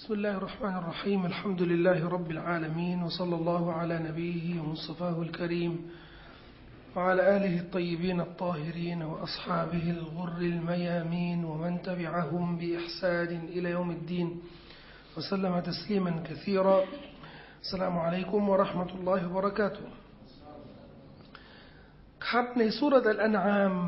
بسم الله الرحمن الرحيم الحمد لله رب العالمين وصلى الله على نبيه ومصطفاه الكريم وعلى آله الطيبين الطاهرين وأصحابه الغر الميامين ومن تبعهم بإحسان إلى يوم الدين وسلم تسليما كثيرا. السلام عليكم ورحمة الله وبركاته. ครับในซูเราะห์อัลอันอาม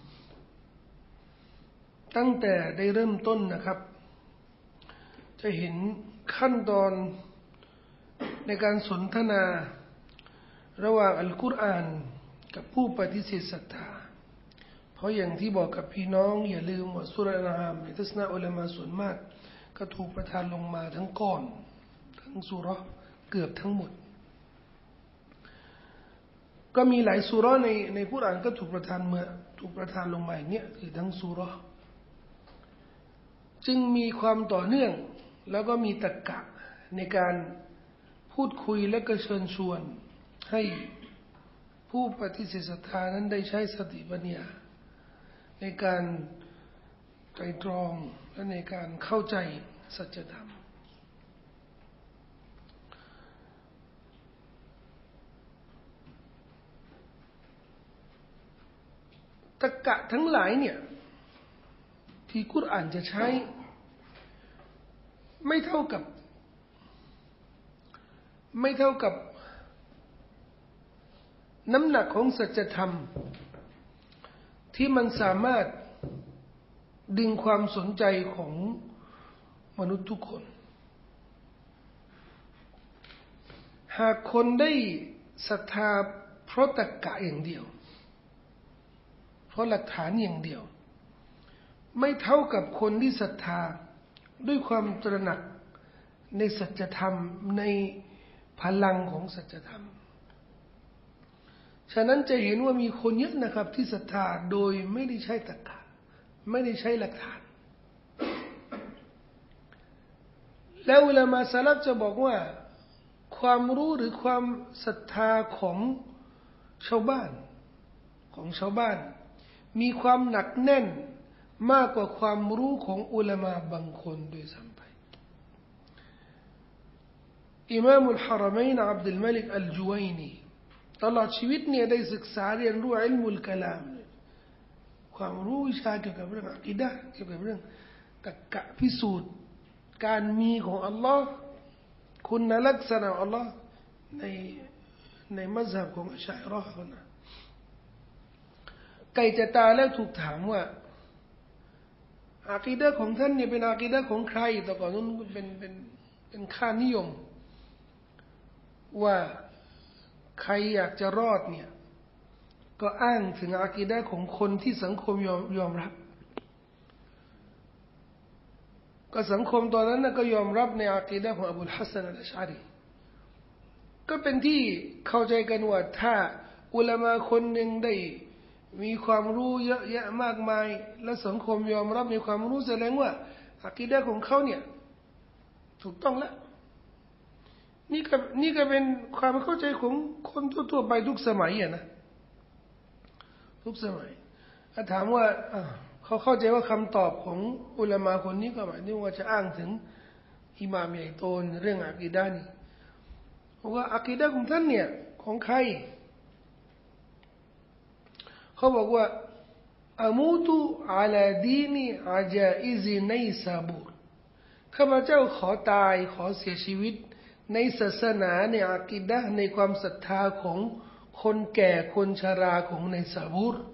ตั้งแต่ได้เริ่มต้นนะครับจะเห็นขั้นตอนในการสนทนาระหว่างอัลกุรอานกับผู้ปฏิเสธศรัทธาเพราะอย่างที่บอกกับพี่น้องอย่าลืมว่าซูเราะห์อัลอันอามในทัศนะอุลามะส่วนมากก็ถูกประทานลงมาทั้งก้อนทั้งซูเราะห์เกือบทั้งหมดก็มีหลายซูเราะห์ในกุรอานก็ถูกประทานลงมาอย่างเนี้ยคือทั้งซูเราะห์จึงมีความต่อเนื่องแล้วก็มีตรรกะในการพูดคุยและก็เชิญชวนให้ผู้ปฏิเสธศรัทธานั้นได้ใช้สติปัญญาในการไตร่ตรองและในการเข้าใจสัจธรรมตรรกะทั้งหลายเนี่ยที่กุรอานจะใช้ไม่เท่ากับน้ำหนักของสัจธรรมที่มันสามารถดึงความสนใจของมนุษย์ทุกคนหากคนได้ศรัทธาเพราะตรรกะอย่างเดียวเพราะหลักฐานอย่างเดียวไม่เท่ากับคนที่ศรัทธาด้วยความตระหนักในสัจธรรมในพลังของสัจธรรมฉะนั้นจะเห็นว่ามีคนเยอะนะครับที่ศรัทธาโดยไม่ได้ใช้ตรรกะไม่ได้ใช้หลักฐานแล้วอุลามะซะลัฟจะบอกว่าความรู้หรือความศรัทธาของชาวบ้านมีความหนักแน่นมากกว่าความรู้ของอุลามะบางคนโดยซ้ำไปอิมามอัลฮะรอมัยน์อับดุลมะลิกอัลจุวัยนีตลอดชีวิตเนี่ยได้ศึกษาเรียนรู้อิลมุลกะลามความรู้วิชาเกี่ยวกับเรื่องอะกีดะห์เกี่ยวกับเรื่องตรรกะพิสูจน์การมีของอัลลอฮ์คุณลักษณะของอัลลอฮ์ในมัซฮับของอัชอะอิเราะห์นะไก่จะตายแล้วถูกถามว่าอะกีดะห์ของท่านเนี่ยเป็นอะกีดะห์ของใครแต่ก่อนนั้นเป็นค่านิยมว่าใครอยากจะรอดเนี่ยก็อ้างถึงอะกีดะห์ของคนที่สังคมยอมรับก็สังคมตอนนั้นก็ยอมรับในอะกีดะห์ของอบูลฮัสซันอัลอัชอะรีก็เป็นที่เข้าใจกันว่าถ้าอุลามะคนหนึ่งได้มีความรู้เยอะแยะมากมายและสังคมยอมรับในความรู้แสดงว่าอะกีดะห์ของเขาเนี่ยถูกต้องแล้วนี่ก็เป็นความเข้าใจของคนทั่วๆไปทุกสมัยนะทุกสมัยถ้าถามว่าเขาเข้าใจว่าคำตอบของอุลามะคนนี้ก็หมายถึงว่าจะอ้างถึงอิหม่ามใหญ่โตเรื่องอะกีดะห์นี่ว่าอะกีดะห์ของท่านเนี่ยของใครเขาบอกว่าอะมูตุอะลาดีนีอะจาอิซไนซาบูรข้าพเจ้าขอตายขอเสียชีวิตในศาสนาในอะกีดะห์ในความศรัทธาของคนแก่คนชราของในซาบูร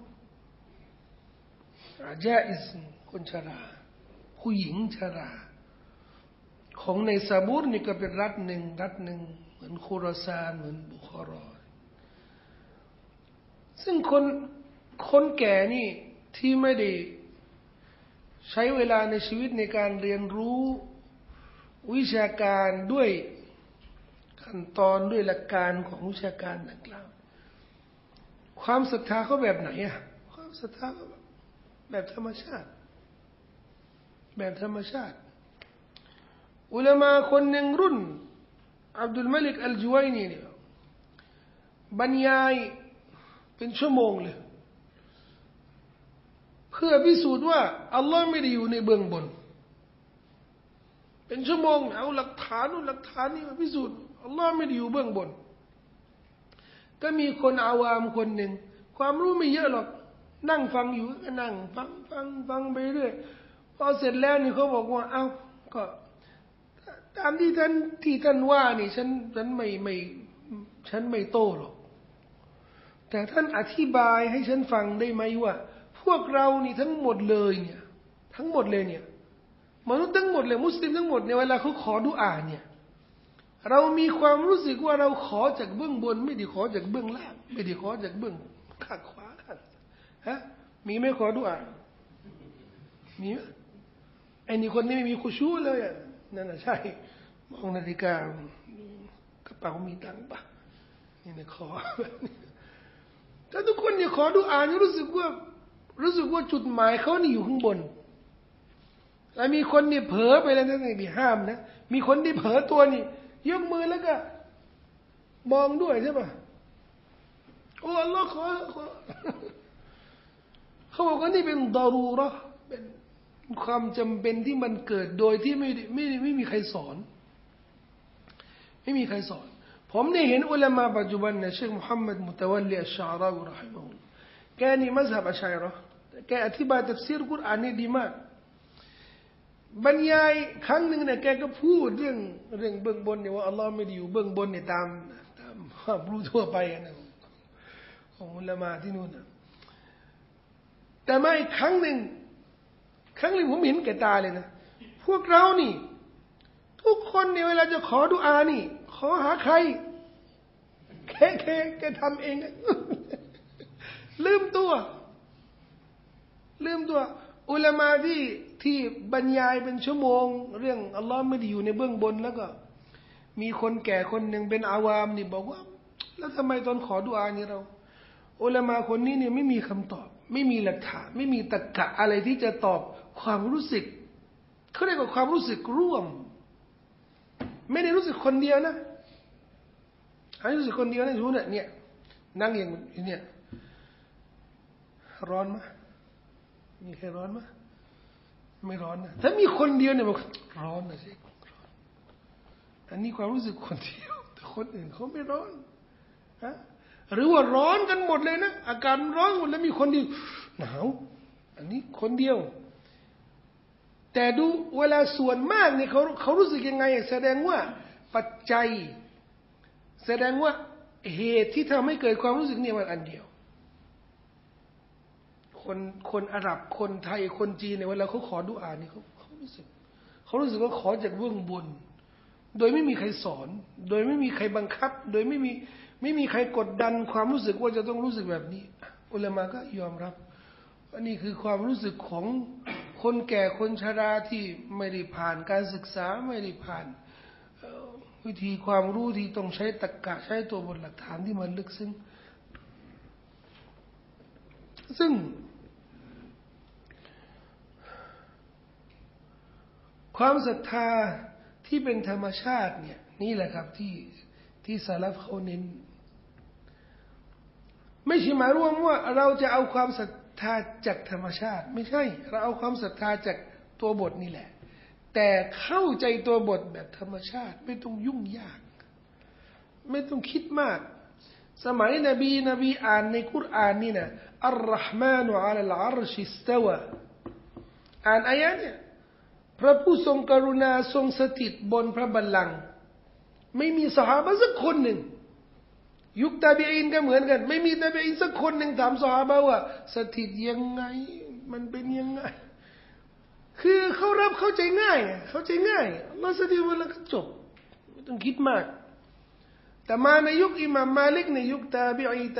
อาจาอิซคนชราผู้หญิงชราของในซาบูรนี่ก็เป็นรัฐหนึ่งเหมือนคุรซานเหมือนบุคารอซึ่งคนแก่นี่ที่ไม่ได้ใช้เวลาในชีวิตในการเรียนรู้วิชาการด้วยขั้นตอนด้วยหลักการของวิชาการดังกล่าวความศรัทธาเขาแบบไหนความศรัทธาแบบธรรมชาติอุลามะคนหนึ่งรุ่นอับดุลมะลิกอัลจุวัยนีเนี่ยบรรยายเป็นชั่วโมงเลยเพื่อพิสูจน์ว่าอัลลอฮ์ไม่ได้อยู่ในเบื้องบนเป็นชั่วโมงเอาหลักฐานนู่นหลักฐานนี่มาพิสูจน์อัลลอฮ์ไม่ได้อยู่เบื้องบนก็มีคนอาวามคนหนึ่งความรู้ไม่เยอะหรอกนั่งฟังอยู่ก็นั่งฟังไปเรื่อยพอเสร็จแล้วนี่เขาบอกว่าเอ้าก็ตามที่ท่านว่านี่ฉันไม่โต้หรอกแต่ท่านอธิบายให้ฉันฟังได้ไหมว่าพวกเรานี่ทั้งหมดเลยเนี่ยทั้งหมดเลยเนี่ยมนุษย์ทั้งหมดเลยมุสลิมทั้งหมดเนี่ยเวลาเขาขอดุอาเนี่ยเรามีความรู้สึกว่าเราขอจากเบื้องบนไม่ได้ขอจากเบื้องล่างไม่ได้ขอจากเบื้องข้างขวาข้างฮะมีไหมขอดุอามีไหมไอ้นี่คนนี้ไม่มีคุชูเลยอ่ะนั่นน่ะใช่มองนาฬิกากระเป๋ามีตังค์ปะนี่นะขอถ้าทุกคนเนี่ยขอดุอาเนี่ยรู้สึกว่าจุดหมายเขานี่อยู่ข้างบนแล้วมีคนเนี่ยเผลอไปแล้วนั่นไม่ห้ามนะมีคนที่เผลอตัวนี่ยกมือแล้วก็มองด้วยใช่ป่ะโอ้อัลลอฮ์ขอเขาบอกว่านี่เป็นดารูเราะห์เป็นความจำเป็นที่มันเกิดโดยที่ไม่มีใครสอนไม่มีใครสอนผมเนี่ยเห็นอุลามะปัจจุบันเนี่ยเชคมุฮัมมัดมุตะวัลลีอัชชาราอุรอฮิมะฮุลลอฮ์แกนี่มัซฮับอัชชัยเราะห์แกอธิบายตัฟซีรกุรอานนี่ดีมากบรรยายครั้งหนึ่งเนี่ยแกก็พูดเรื่องเบื้องบนเนี่ยว่าอัลลอฮ์ไม่ได้อยู่เบื้องบนเนี่ยตามความรู้ทั่วไปนะของอุลามะที่นู่นนะแต่มาอีกครั้งหนึ่งผมเห็นแก่ตาเลยนะพวกเรานี่ทุกคนเนี่ยเวลาจะขอดุอานี่ขอหาใครแกทำเองลืมตัวอุลามะที่บรรยายเป็นชั่วโมงเรื่องอัลลอฮ์ไม่ได้อยู่ในเบื้องบนแล้วก็มีคนแก่คนหนึ่งเป็นอาวามนี่บอกว่าแล้วทำไมตอนขอดุอานี่เราอุลามะคนนี้เนี่ยไม่มีคำตอบไม่มีหลักฐานไม่มีตรรกะอะไรที่จะตอบความรู้สึกเขาเรียกว่าความรู้สึกร่วมไม่ได้รู้สึกคนเดียวนะรู้สึกคนเดียวนะรู้เนี่ยนั่งอย่างเนี่ยร้อนไหมมีใครร้อนไหมไม่ร้อนนะถ้ามีคนเดียวเนี่ยบอกร้อนนะสิอันนี้ความรู้สึกคนเดียวแต่คนอื่นเขาไม่ร้อนฮะหรือว่าร้อนกันหมดเลยนะอาการร้อนหมดแล้วมีคนเดียวหนาวอันนี้คนเดียวแต่ดูเวลาส่วนมากเนี่ยเขารู้สึกยังไงแสดงว่าปัจจัยแสดงว่าเหตุที่ทำให้เกิดความรู้สึกเนี่ยมันอันเดียวคนอาหรับคนไทยคนจีนเนี่ยเวลาเขาขอดุอานี่เขารู้สึกว่าขอจากเบื้องบนโดยไม่มีใครสอนโดยไม่มีใครบังคับโดยไม่มีใครกดดันความรู้สึกว่าจะต้องรู้สึกแบบนี้อุลามะก็ยอมรับว่านี่คือความรู้สึกของคนแก่คนชราที่ไม่ได้ผ่านการศึกษาไม่ได้ผ่านวิธีความรู้ที่ต้องใช้ตรรกะใช้ตัวบทหลักฐานที่มันลึกซึ้งซึ่งความศรัทธาที่เป็นธรรมชาติเนี่ยนี่แหละครับที่ซาลฟเขาเน้นไม่ใช่หมายรวมว่าเราจะเอาความศรัทธาจากธรรมชาติไม่ใช่เราเอาความศรัทธาจากตัวบทนี่แหละแต่เข้าใจตัวบทแบบธรรมชาติไม่ต้องยุ่งยากไม่ต้องคิดมากสมัยนบีอ่านในกุรอานนี่นะอัลลอฮ์มานุอะลัลอัรชิสตาวะอ่านอายะเนี่ยพระผู้ทรงกรุณาทรงสถิตบนพระบัลลังก์ไม่มีซอฮาบะห์สักคนหนึ่งยุคตาบีอีนก็เหมือนกันไม่มีตาบีอีนสักคนหนึ่งถามซอฮาบะห์ว่าสถิตยังไงมันเป็นยังไงคือเขารับเข้าใจง่ายอัลลอฮ์สถิตบนแล้วก็จบไม่ต้องคิดมากแต่มาในยุคอิหม่ามมาลิกในยุคตาบีอี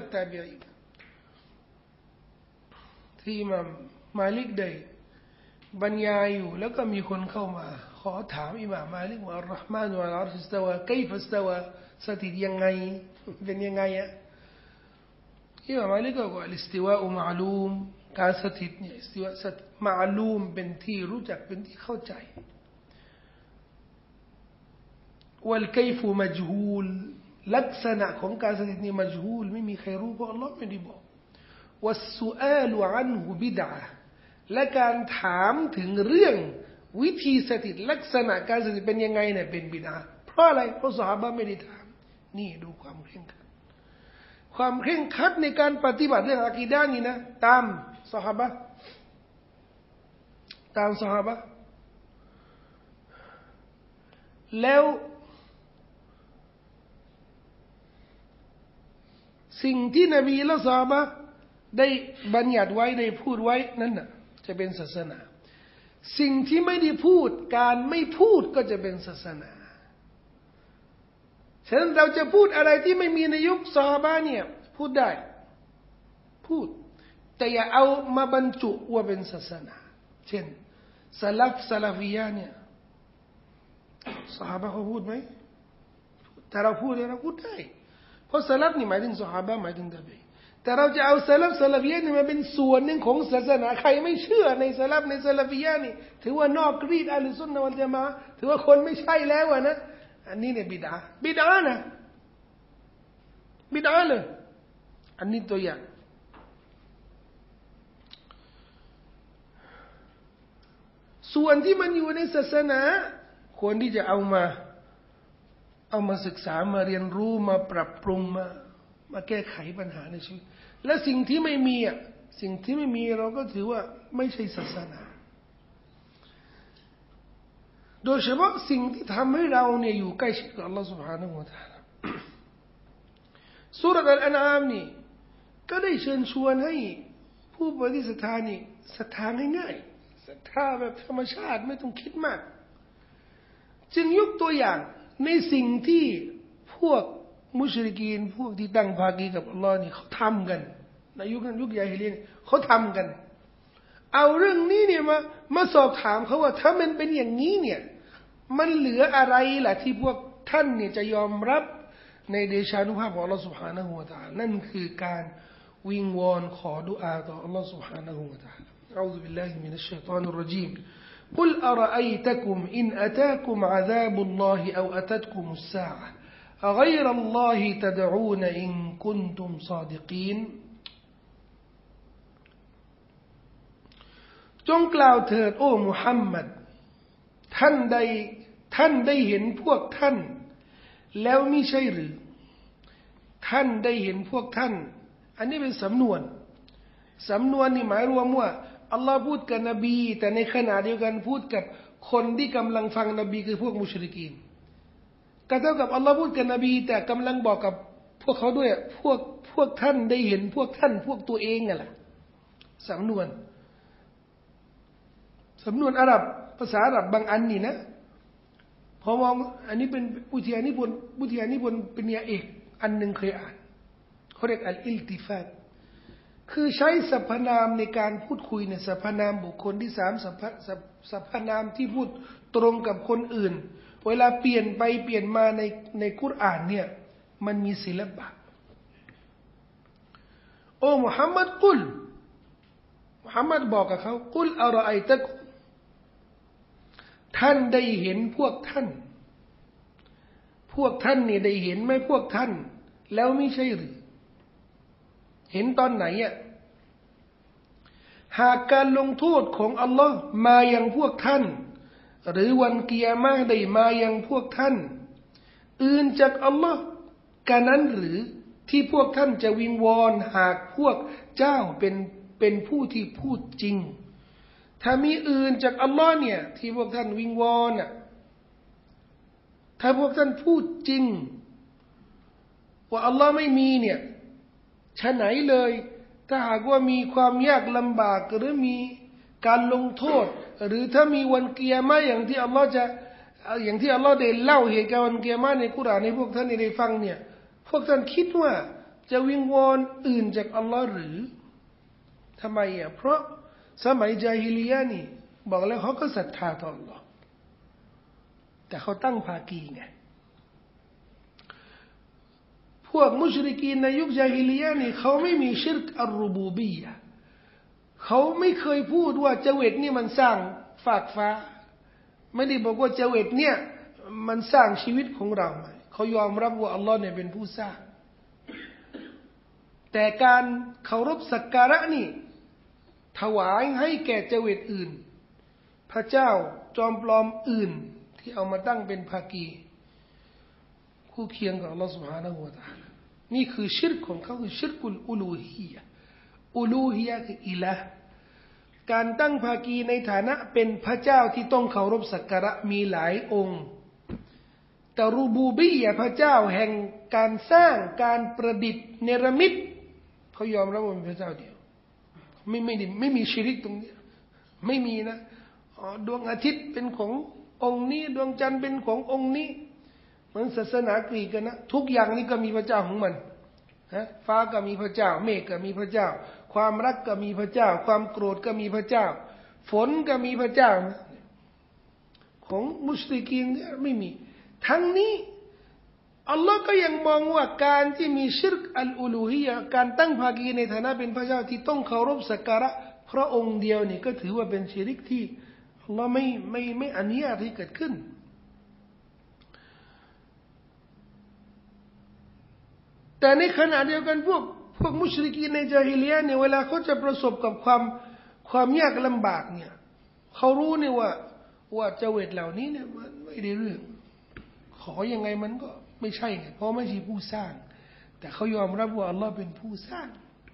ที่อิหม่ามมาลิกได้บรรยายอยู่แล้วก็มีคนเข้ามาขอถามอิหม่ามมาลิกว่าอัลลอฮ์มานุอะลัลอัรชิสตาวะไคฟะสตาวะสถิตยังไงเป็นยังไงอะอิหม่ามมาลิกก็ว่าอิสติวาอุมะลูมการสถิตเนี่ยอิสติวาสถิตมะลูมเป็นที่รู้จักเป็นที่เข้าใจวัลไคฟุมัจฮูลลักษณะของการสถิตนี่มัจฮูลไม่มีใครรู้เพราะอัลลอฮ์ไม่ได้บอกวัสสุอาลอันฮุบิดะและการถามถึงเรื่องวิธีสถิตลักษณะการสถิตเป็นยังไงเนี่ยเป็นบิดาเพราะอะไรเพราะซอฮาบะห์ไม่ได้ถามนี่ดูความเคร่งครัดความเคร่งครัดในการปฏิบัติเรื่องอะกีดะห์นี่นะตามซอฮาบะห์แล้วสิ่งที่นบีและซอฮาบะห์ได้บัญญัติไว้ได้พูดไว้นั่นน่ะจะเป็นศาสนาสิ่งที่ไม่ได้พูดการไม่พูดก็จะเป็นศาสนาฉะนั้นเราจะพูดอะไรที่ไม่มีในยุคซอฮาบะห์เนี่ยพูดได้พูดแต่อย่าเอามาบรรจุว่าเป็นศาสนาเช่นซาลาฟียะห์เนี่ยซอฮาบะห์เขาพูดไหมแต่เราพูดเราพูดได้เพราะซาลัฟนี่หมายถึงซอฮาบะห์หมายถึงตาบีแต่เราจะเอาซาลาฟียะห์นี่มาเป็นส่วนหนึ่งของศาสนาใครไม่เชื่อในซาลาฟียะห์นี่ถือว่านอกรีดอะห์ลุซุนนะฮ์วัลญะมาอะห์ถือว่าคนไม่ใช่แล้วนะอันนี้เนี่ยบิดอะห์นะบิดอะห์เลยอันนี้ตัวอย่างส่วนที่มันอยู่ในศาสนาควรที่จะเอามาศึกษามาเรียนรู้มาปรับปรุงมาแก้ไขปัญหาในชีวิตและสิ่งที่ไม่มีเราก็ถือว่าไม่ใช่ศาสนาโดยเฉพาะสิ่งที่ทำให้เราเนี่ยอยู่ใกล้ชิดกับอัลลอฮฺ سبحانه และ تعالى ซูเราะห์อัลอันอามนี่ก็ได้เชิญชวนให้ผู้ปฏิศรัทธานี่ศรัทธาง่ายๆศรัทธาแบบธรรมชาติไม่ต้องคิดมากจึงยกตัวอย่างในสิ่งที่พวกมุชริกีนพวกที่ตั้งภาคีกับอัลลอฮ์นี่เขาทำกันในยุคนั้นยุคยาฮิลียะห์เขาทำกันเอาเรื่องนี้เนี่ยมาสอบถามเขาว่าถ้ามันเป็นอย่างนี้เนี่ยมันเหลืออะไรล่ะที่พวกท่านเนี่ยจะยอมรับในเดชานุภาพของอัลลอฮ์ سبحانه และ تعالى นั่นคือการวิงวอนขอดุอาต่ออัลลอฮ์ سبحانه และ تعالى أعوذ بالله من الشيطان الرجيم قل أرأيتكم إن أتاكم عذاب الله أو أتتكم الساعة أغير الله تدعون إن كنتم صادقين จงกล่าวเถิดโอ้มุฮัมมัดท่านได้เห็นพวกท่านแล้วมิใช่หรือท่านได้เห็นพวกท่านอันนี้เป็นสำนวนนี่หมายรวมว่าอัลลอฮ์พูดกับนบีแต่ในขณะเดียวกันพูดกับคนที่กำลังฟังนบีคือพวกมุชริกีนก็เท่ากับอัลลอฮ์พูดกับนบีแต่กำลังบอกกับพวกเขาด้วยพวกท่านได้เห็นพวกท่านพวกตัวเองไงล่ะสำนวนอาหรับภาษาอาหรับบางอันนี่นะพอมองอันนี้เป็นวิทยานิพนธ์ปริญญาเอกอันหนึ่งเคยอ่านเขาเรียกอัลอิลติฟาตคือใช้สรรพนามในการพูดคุยในสรรพนามบุคคลที่สามสรรพนามที่พูดตรงกับคนอื่นเวลาเปลี่ยนไปเปลี่ยนมาในกุรอานเนี่ยมันมีศิลปะโอ้มุฮัมมัดบอกกับเขากุลอะรอไอตักท่านได้เห็นพวกท่านเนี่ยได้เห็นไหมพวกท่านแล้วไม่ใช่หรือเห็นตอนไหนอ่ะหากการลงโทษของอัลลอฮ์มายังพวกท่านหรือวันกิยามะห์ได้มายังพวกท่านอื่นจากอัลลอฮ์กันนั้นหรือที่พวกท่านจะวิงวอนหากพวกเจ้าเป็นผู้ที่พูดจริงถ้ามีอื่นจากอัลลอฮ์เนี่ยที่พวกท่านวิงวอนน่ะถ้าพวกท่านพูดจริงว่าอัลลอฮ์ไม่มีเนี่ยฉะไหนเลยถ้าหากว่ามีความยากลำบากหรือมีการลงโทษหรือถ้ามีวันกิยามะห์อย่างที่อัลลอฮ์ได้เล่าเหตุการณ์วันกิยามะห์ในกุรอานให้พวกท่านได้ฟังเนี่ยพวกท่านคิดว่าจะวิงวอนอื่นจากอัลลอฮ์หรือทำไมอ่ะเพราะสมัยญาฮิลียะห์นี่บอกแล้วเขาก็ศรัทธาต่ออัลลอฮ์แต่เขาตั้งภาคีไงพวกมุชริกีนในยุคญาฮิลียะห์นี่เขาไม่มีชิรกอัลรุบูบียะห์เขาไม่เคยพูดว่าเจวิตนี่มันสร้างฟากฟ้าไม่ได้บอกว่าเจวิตเนี่ยมันสร้างชีวิตของเราเขายอมรับว่าอัลลอฮ์เนี่ยเป็นผู้สร้างแต่การเคารพสักการะนี่ถวายให้แก่เจวิตอื่นพระเจ้าจอมปลอมอื่นที่เอามาตั้งเป็นภากีคู่เคียงกับอัลลอฮฺ سبحانه และ تعالى นี่คือชิรกของเขาคือชิรกุลอูลูฮียะอูลูฮียะคืออิละห์การตั้งภากีในฐานะเป็นพระเจ้าที่ต้องเคารพสักการะมีหลายองค์แต่รูบูบียะพระเจ้าแห่งการสร้างการประดิษฐ์เนรมิตเขายอมรับว่าเป็นพระเจ้าเดียวไม่มีชิริกตรงนี้ไม่มีนะดวงอาทิตย์เป็นขององค์นี้ดวงจันทร์เป็นขององค์นี้เหมือนศาสนากรีกกันนะทุกอย่างนี่ก็มีพระเจ้าของมันฟ้าก็มีพระเจ้าเมฆก็มีพระเจ้าความรักก็มีพระเจ้าความโกรธก็มีพระเจ้าฝนก็มีพระเจ้าของมุชริกีนไม่มีทั้งนี้อัลลอฮ์ก็ยังมองว่าการที่มีชิรกอัลอูลูฮียะการตั้งภาคีในฐานะเป็นพระเจ้าที่ต้องเคารพสักการะพระองค์เดียวนี่ก็ถือว่าเป็นชิริกที่อัลลอฮ์ไม่อนุญาตให้เกิดขึ้นแต่ในขณะเดียวกันพวกมุชริกีนในญาฮิลิยะห์เนี่ยเวลาเขาจะประสบกับความยากลำบากเนี่ยเขารู้เนี่ยว่าเจวิตเหล่านี้เนี่ยมันไม่ได้เรื่องขอยังไงมันก็ไม่ใช่ไงเพราะไม่ใช่ผู้สร้างแต่เขายอมรับว่าอัลลอฮ์เป็นผู้สร้าง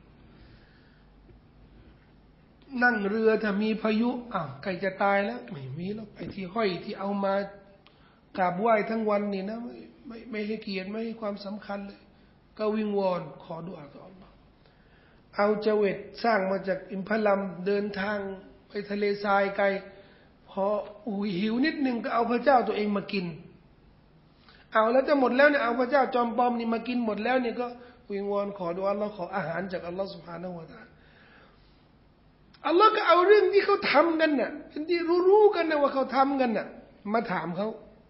นั่งเรือถ้ามีพายุใกล้จะตายแล้วไม่มีแล้วไอ้ที่ห้อยที่เอามากราบไหว้ทั้งวันนี่นะไม่ให้เกียรติไม่ให้ความสำคัญเลยก็วิงวอนขอดุอาต่ออัลลอฮ์เอาเจวิตสร้างมาจากอิมพัลลัมเดินทางไปทะเลทรายไกลพอหิวนิดนึงก็เอาพระเจ้าตัวเองมากินเอาแล้วจะหมดแล้วเนี่ยเอาพระเจ้าจอมปลอมนี่มากินหมดแล้วเนี่ยก็วิงวอนขอดุอาอัลลอฮ์ขออาหารจากอัลลอฮ์ سبحانه และ تعالى อัลลอฮ์ก็เอาเรื่องที่เขาทำกันน่ะเป็นที่รู้กันนะว่าเขาทำกันน่ะมาถามเขา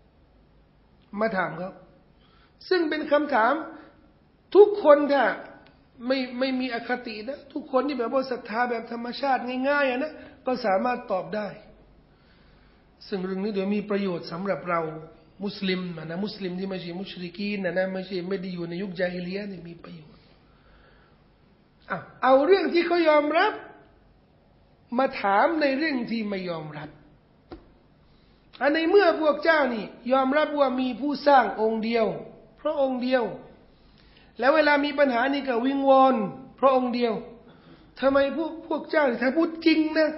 ซึ่งเป็นคำถามทุกคนถ้าไม่มีอคตินะทุกคนที่แบบว่าศรัทธาแบบธรรมชาติง่ายๆนะก็สามารถตอบได้ซึ่งเรื่องนี้เดี๋ยวมีประโยชน์สำหรับเรามุสลิมนะมุสลิมที่ไม่ใช่มุชริกีนนะไม่ได้อยู่ในยุคญาฮิลิยะห์นี่มีประโยชน์เอาเรื่องที่เขายอมรับมาถามในเรื่องที่ไม่ยอมรับในเมื่อพวกเจ้านี่ยอมรับว่ามีผู้สร้างองค์เดียวพระองค์เดียวแล้วเวลามีปัญหานี่ก็วิงวอนพระองค์เดียวทำไมพวกเจ้าถ้าพูดจริงนะ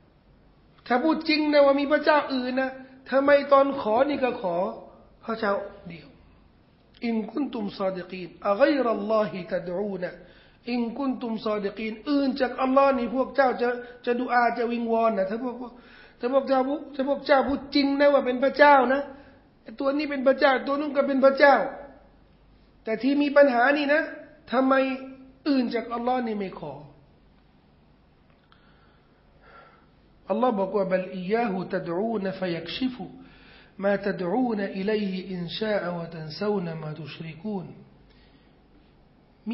ว่ามีพระเจ้าอื่นนะทำไมตอนขอนี่ก็ขอพระเจ้าเดียวอินกุนตุมซาดิกีนอะกัยรัลลอฮิตะดูนะอินกุนตุมซาดิกีนอื่นจากอัลลอฮ์นี่พวกเจ้าจะดุอาจะวิงวอนนะถ้าพวกเจ้าพูดจริงนะว่าเป็นพระเจ้านะตัวนี้เป็นพระเจ้าตัวนู้นก็เป็นพระเจ้าแต่ที่มีปัญหานี่นะทำไมอื่นจากอัลลอฮ์นี่ไม่ขออัลลอฮ์บอกว่าบัลอียาฮูตะดูนะฟะยักชิฟุมาตะดูนะอิลัยฮิอินชาอะวะตันซาวนะมาตุชริกูนมิ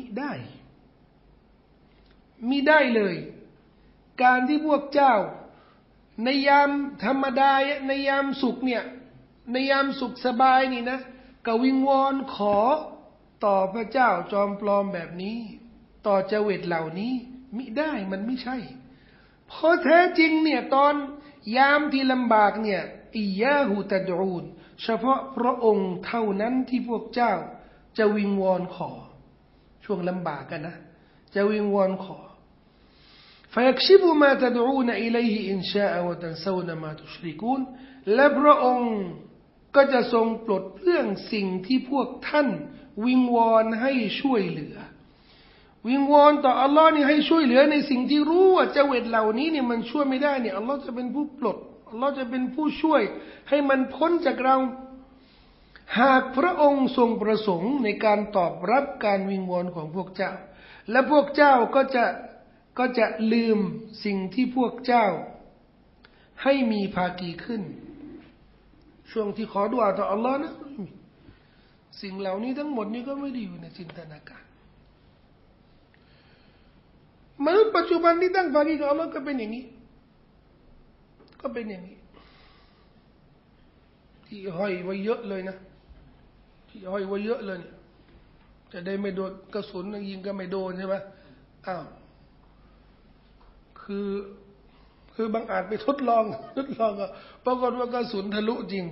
ได้เลยการที่พวกเจ้าในยามธรรมดาในยามสุขเนี่ยในยามสุขสบายนี่นะก็วิงวอนขอต่อพระเจ้าจอมปลอมแบบนี้ต่อเจวิตเหล่านี้มิได้มันไม่ใช่เพราะแท้จริงเนี่ยตอนยามที่ลำบากเนี่ยอิยาฮูตะดูนเฉพาะพระองค์เท่านั้นที่พวกเจ้าจะวิงวอนขอช่วงลำบากกันนะจะวิงวอนขอفيكشف ما تدعون إليه إن شاء وتنسون ما تشركون และพระองค์ก็จะทรงปลดเรื่องสิ่งที่พวกท่านวิงวอนให้ช่วยเหลือวิงวอนต่ออัลลอฮ์นี่ให้ช่วยเหลือในสิ่งที่รู้ว่าเจวิตเหล่านี้เนี่ยมันช่วยไม่ได้เนี่ยอัลลอฮ์จะเป็นผู้ปลดอัลลอฮ์จะเป็นผู้ช่วยให้มันพ้นจากเราหากพระองค์ทรงประสงค์ในการตอบรับการวิงวอนของพวกเจ้าและพวกเจ้าก็จะลืมสิ่งที่พวกเจ้าให้มีภากีขึ้นช่วงที่ขอดุอาต่ออัลลอฮ์นะสิ่งเหล่านี้ทั้งหมดนี้ก็ไม่ได้อยู่ในจินตนาการมนุษย์ปัจจุบันที่ตั้งภากีกับอัลลอฮ์ก็เป็นอย่างนี้ที่ห้อยไว้เยอะเลยนะที่ห้อยไว้เยอะเลยเนี่ยจะได้ไม่โดนกระสุนยิงก็ไม่โดนใช่ไหมอ้าวคือคือบางอาจไปทดลองก็ปรากฏว่ากระสุนทะลุจริง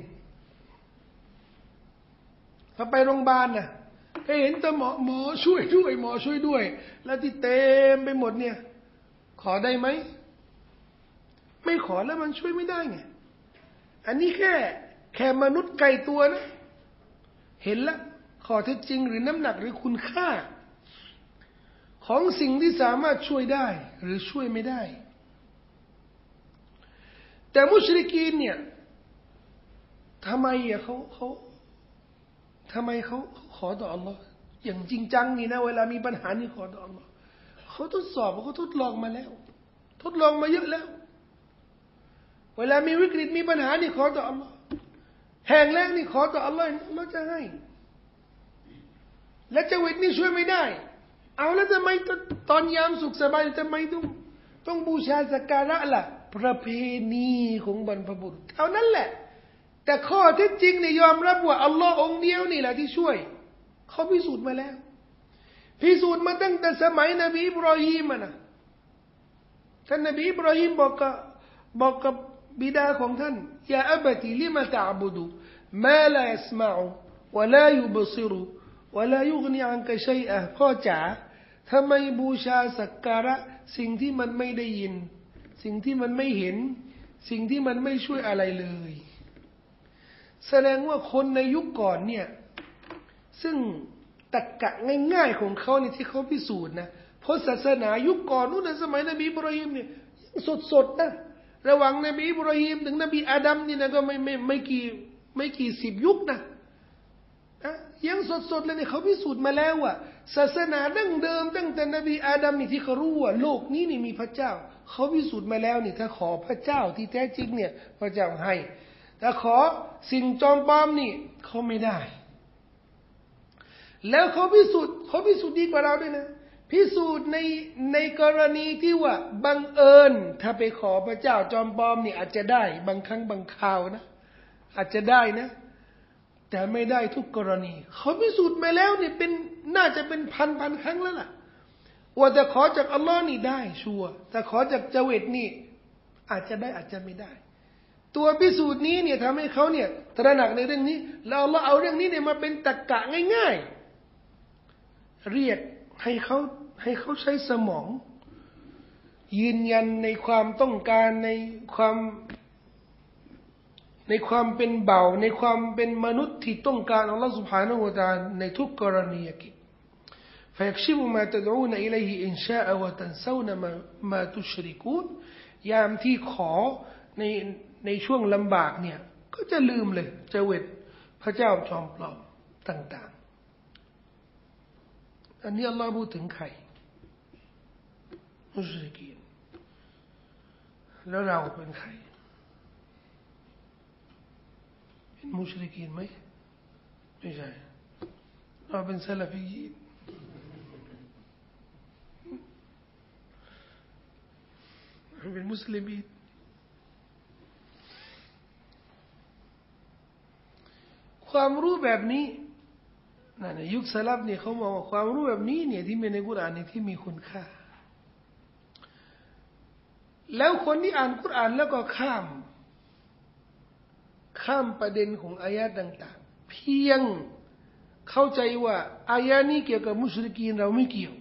ถ้าไปโรงพยาบาลน่ะก็เห็นแต่หมอช่วยด้วยหมอช่วยด้วยแล้วที่เต็มไปหมดเนี่ยขอได้ไหมไม่ขอแล้วมันช่วยไม่ได้ไงอันนี้แค่มนุษย์ไกลตัวนะเห็นละข้อเท็จจริงหรือน้ำหนักหรือคุณค่าของสิ่งที่สามารถช่วยได้หรือช่วยไม่ได้แต่มุชริกีนเนี่ยทำไมเขาทำไมเขาขอต่ออัลลอฮ์อย่างจริงจังนี่นะเวลามีปัญหานี่ขอต่ออัลลอฮ์เขาทดสอบเขาทดลองมาแล้วทดลองมาเยอะแล้วเวลามีวิกฤตมีปัญหานี่ขอต่ออัลลอฮ์แห้งแล้งนี่ขอต่ออัลลอฮ์อัลลอฮ์จะให้และโควิดนี่ช่วยไม่ได้เอาแล้วทำไมตอนยามสุขสบายทำไมต้องบูชาสักการะล่ะประเพณีของบรรพบุรุษเท่านั้นแหละแต่ข้อเท็จจริงเนี่ยยอมรับว่าอัลลอฮ์องเดียวนี่แหละที่ช่วยเขาพิสูจน์มาแล้วพิสูจน์มาตั้งแต่สมัยนบีอิบรอฮีมนะท่านนบีอิบรอฮีมบอกกับบิดาของท่านยาอับติลิมาตะอบุดุมาลายัสมะอุวะลายุบซิรุวะลายุกนีอันกะชัยอะห์พ่อจ๋าทำไมบูชาสักการะสิ่งที่มันไม่ได้ยินสิ่งที่มันไม่เห็นสิ่งที่มันไม่ช่วยอะไรเลยแสดงว่าคนในยุคก่อนเนี่ยซึ่งตรรกะง่ายๆของเขาเนี่ยที่เขาพิสูจน์นะเพราะศาสนายุคก่อนนู้นสมัยนบีอิบรอฮีมเนี่ยสดๆนะระหว่างนบีอิบรอฮีมถึงนบีอาดัมนี่นะก็ไม่กี่สิบยุคนะยังสดๆเลยเนี่ยเขาพิสูจน์มาแล้วว่าศาสนาดั้งเดิมตั้งแต่นบีอาดัมนี่ที่เขารู้ว่าโลกนี้นี่มีพระเจ้าเขาพิสูจน์มาแล้วนี่ถ้าขอพระเจ้าที่แท้จริงเนี่ยพระเจ้าให้แต่ขอสิ่งจอมปลอมนี่เขาไม่ได้แล้วเขาพิสูจน์ดีกว่าเราด้วยนะพิสูจน์ในกรณีที่ว่าบังเอิญถ้าไปขอพระเจ้าจอมปลอมนี่อาจจะได้บางครั้งบางคราวนะอาจจะได้นะแต่ไม่ได้ทุกกรณีเขาพิสูจน์มาแล้วเนี่ยน่าจะเป็นพันครั้งแล้วล่ะว่าแต่ขอจากอัลลอฮ์นี่ได้ชัวร์แต่ขอจากเจวิตนี่อาจจะได้อาจจะไม่ได้ตัวพิสูจน์นี้เนี่ยทำให้เขาเนี่ยตระหนักในเรื่องนี้แล้วอัลลอฮ์เอาเรื่องนี้เนี่ยมาเป็นตรรกะง่ายๆเรียกให้เขาใช้สมองยืนยันในความต้องการในความเป็นเบาในความเป็นมนุษย์ที่ต้องการอัลลอฮฺ سبحانه และ تعالى ในทุกกรณีกิจ فيكشف ما تدعون إليه إن شاء وتنسون ما تشركون ยามที่ขอในช่วงลำบากเนี่ยก็จะลืมเลยจะเวทพระเจ้าจอมปลอมต่างๆอันนี้อัลลอฮฺพูดถึงใครมุชริกีนแล้วเราเป็นใครเป็นมุชริกีนไหมไม่ใช่เราเป็นซะลาฟียีนเป็นมุสลิมีความรู้แบบนี้ในยุคสลับเนี่ยเขามองว่าความรู้แบบนี้เนี่ยที่มีในกุรอานเนี่ยที่มีคุณค่าแล้วคนที่อ่านกุรอานแล้วก็ข้ามประเด็นของอายะห์ต่างๆเพียงเข้าใจว่าอายะห์นี้เกี่ยวกับมุชริกีนเราไม่เกี่ยว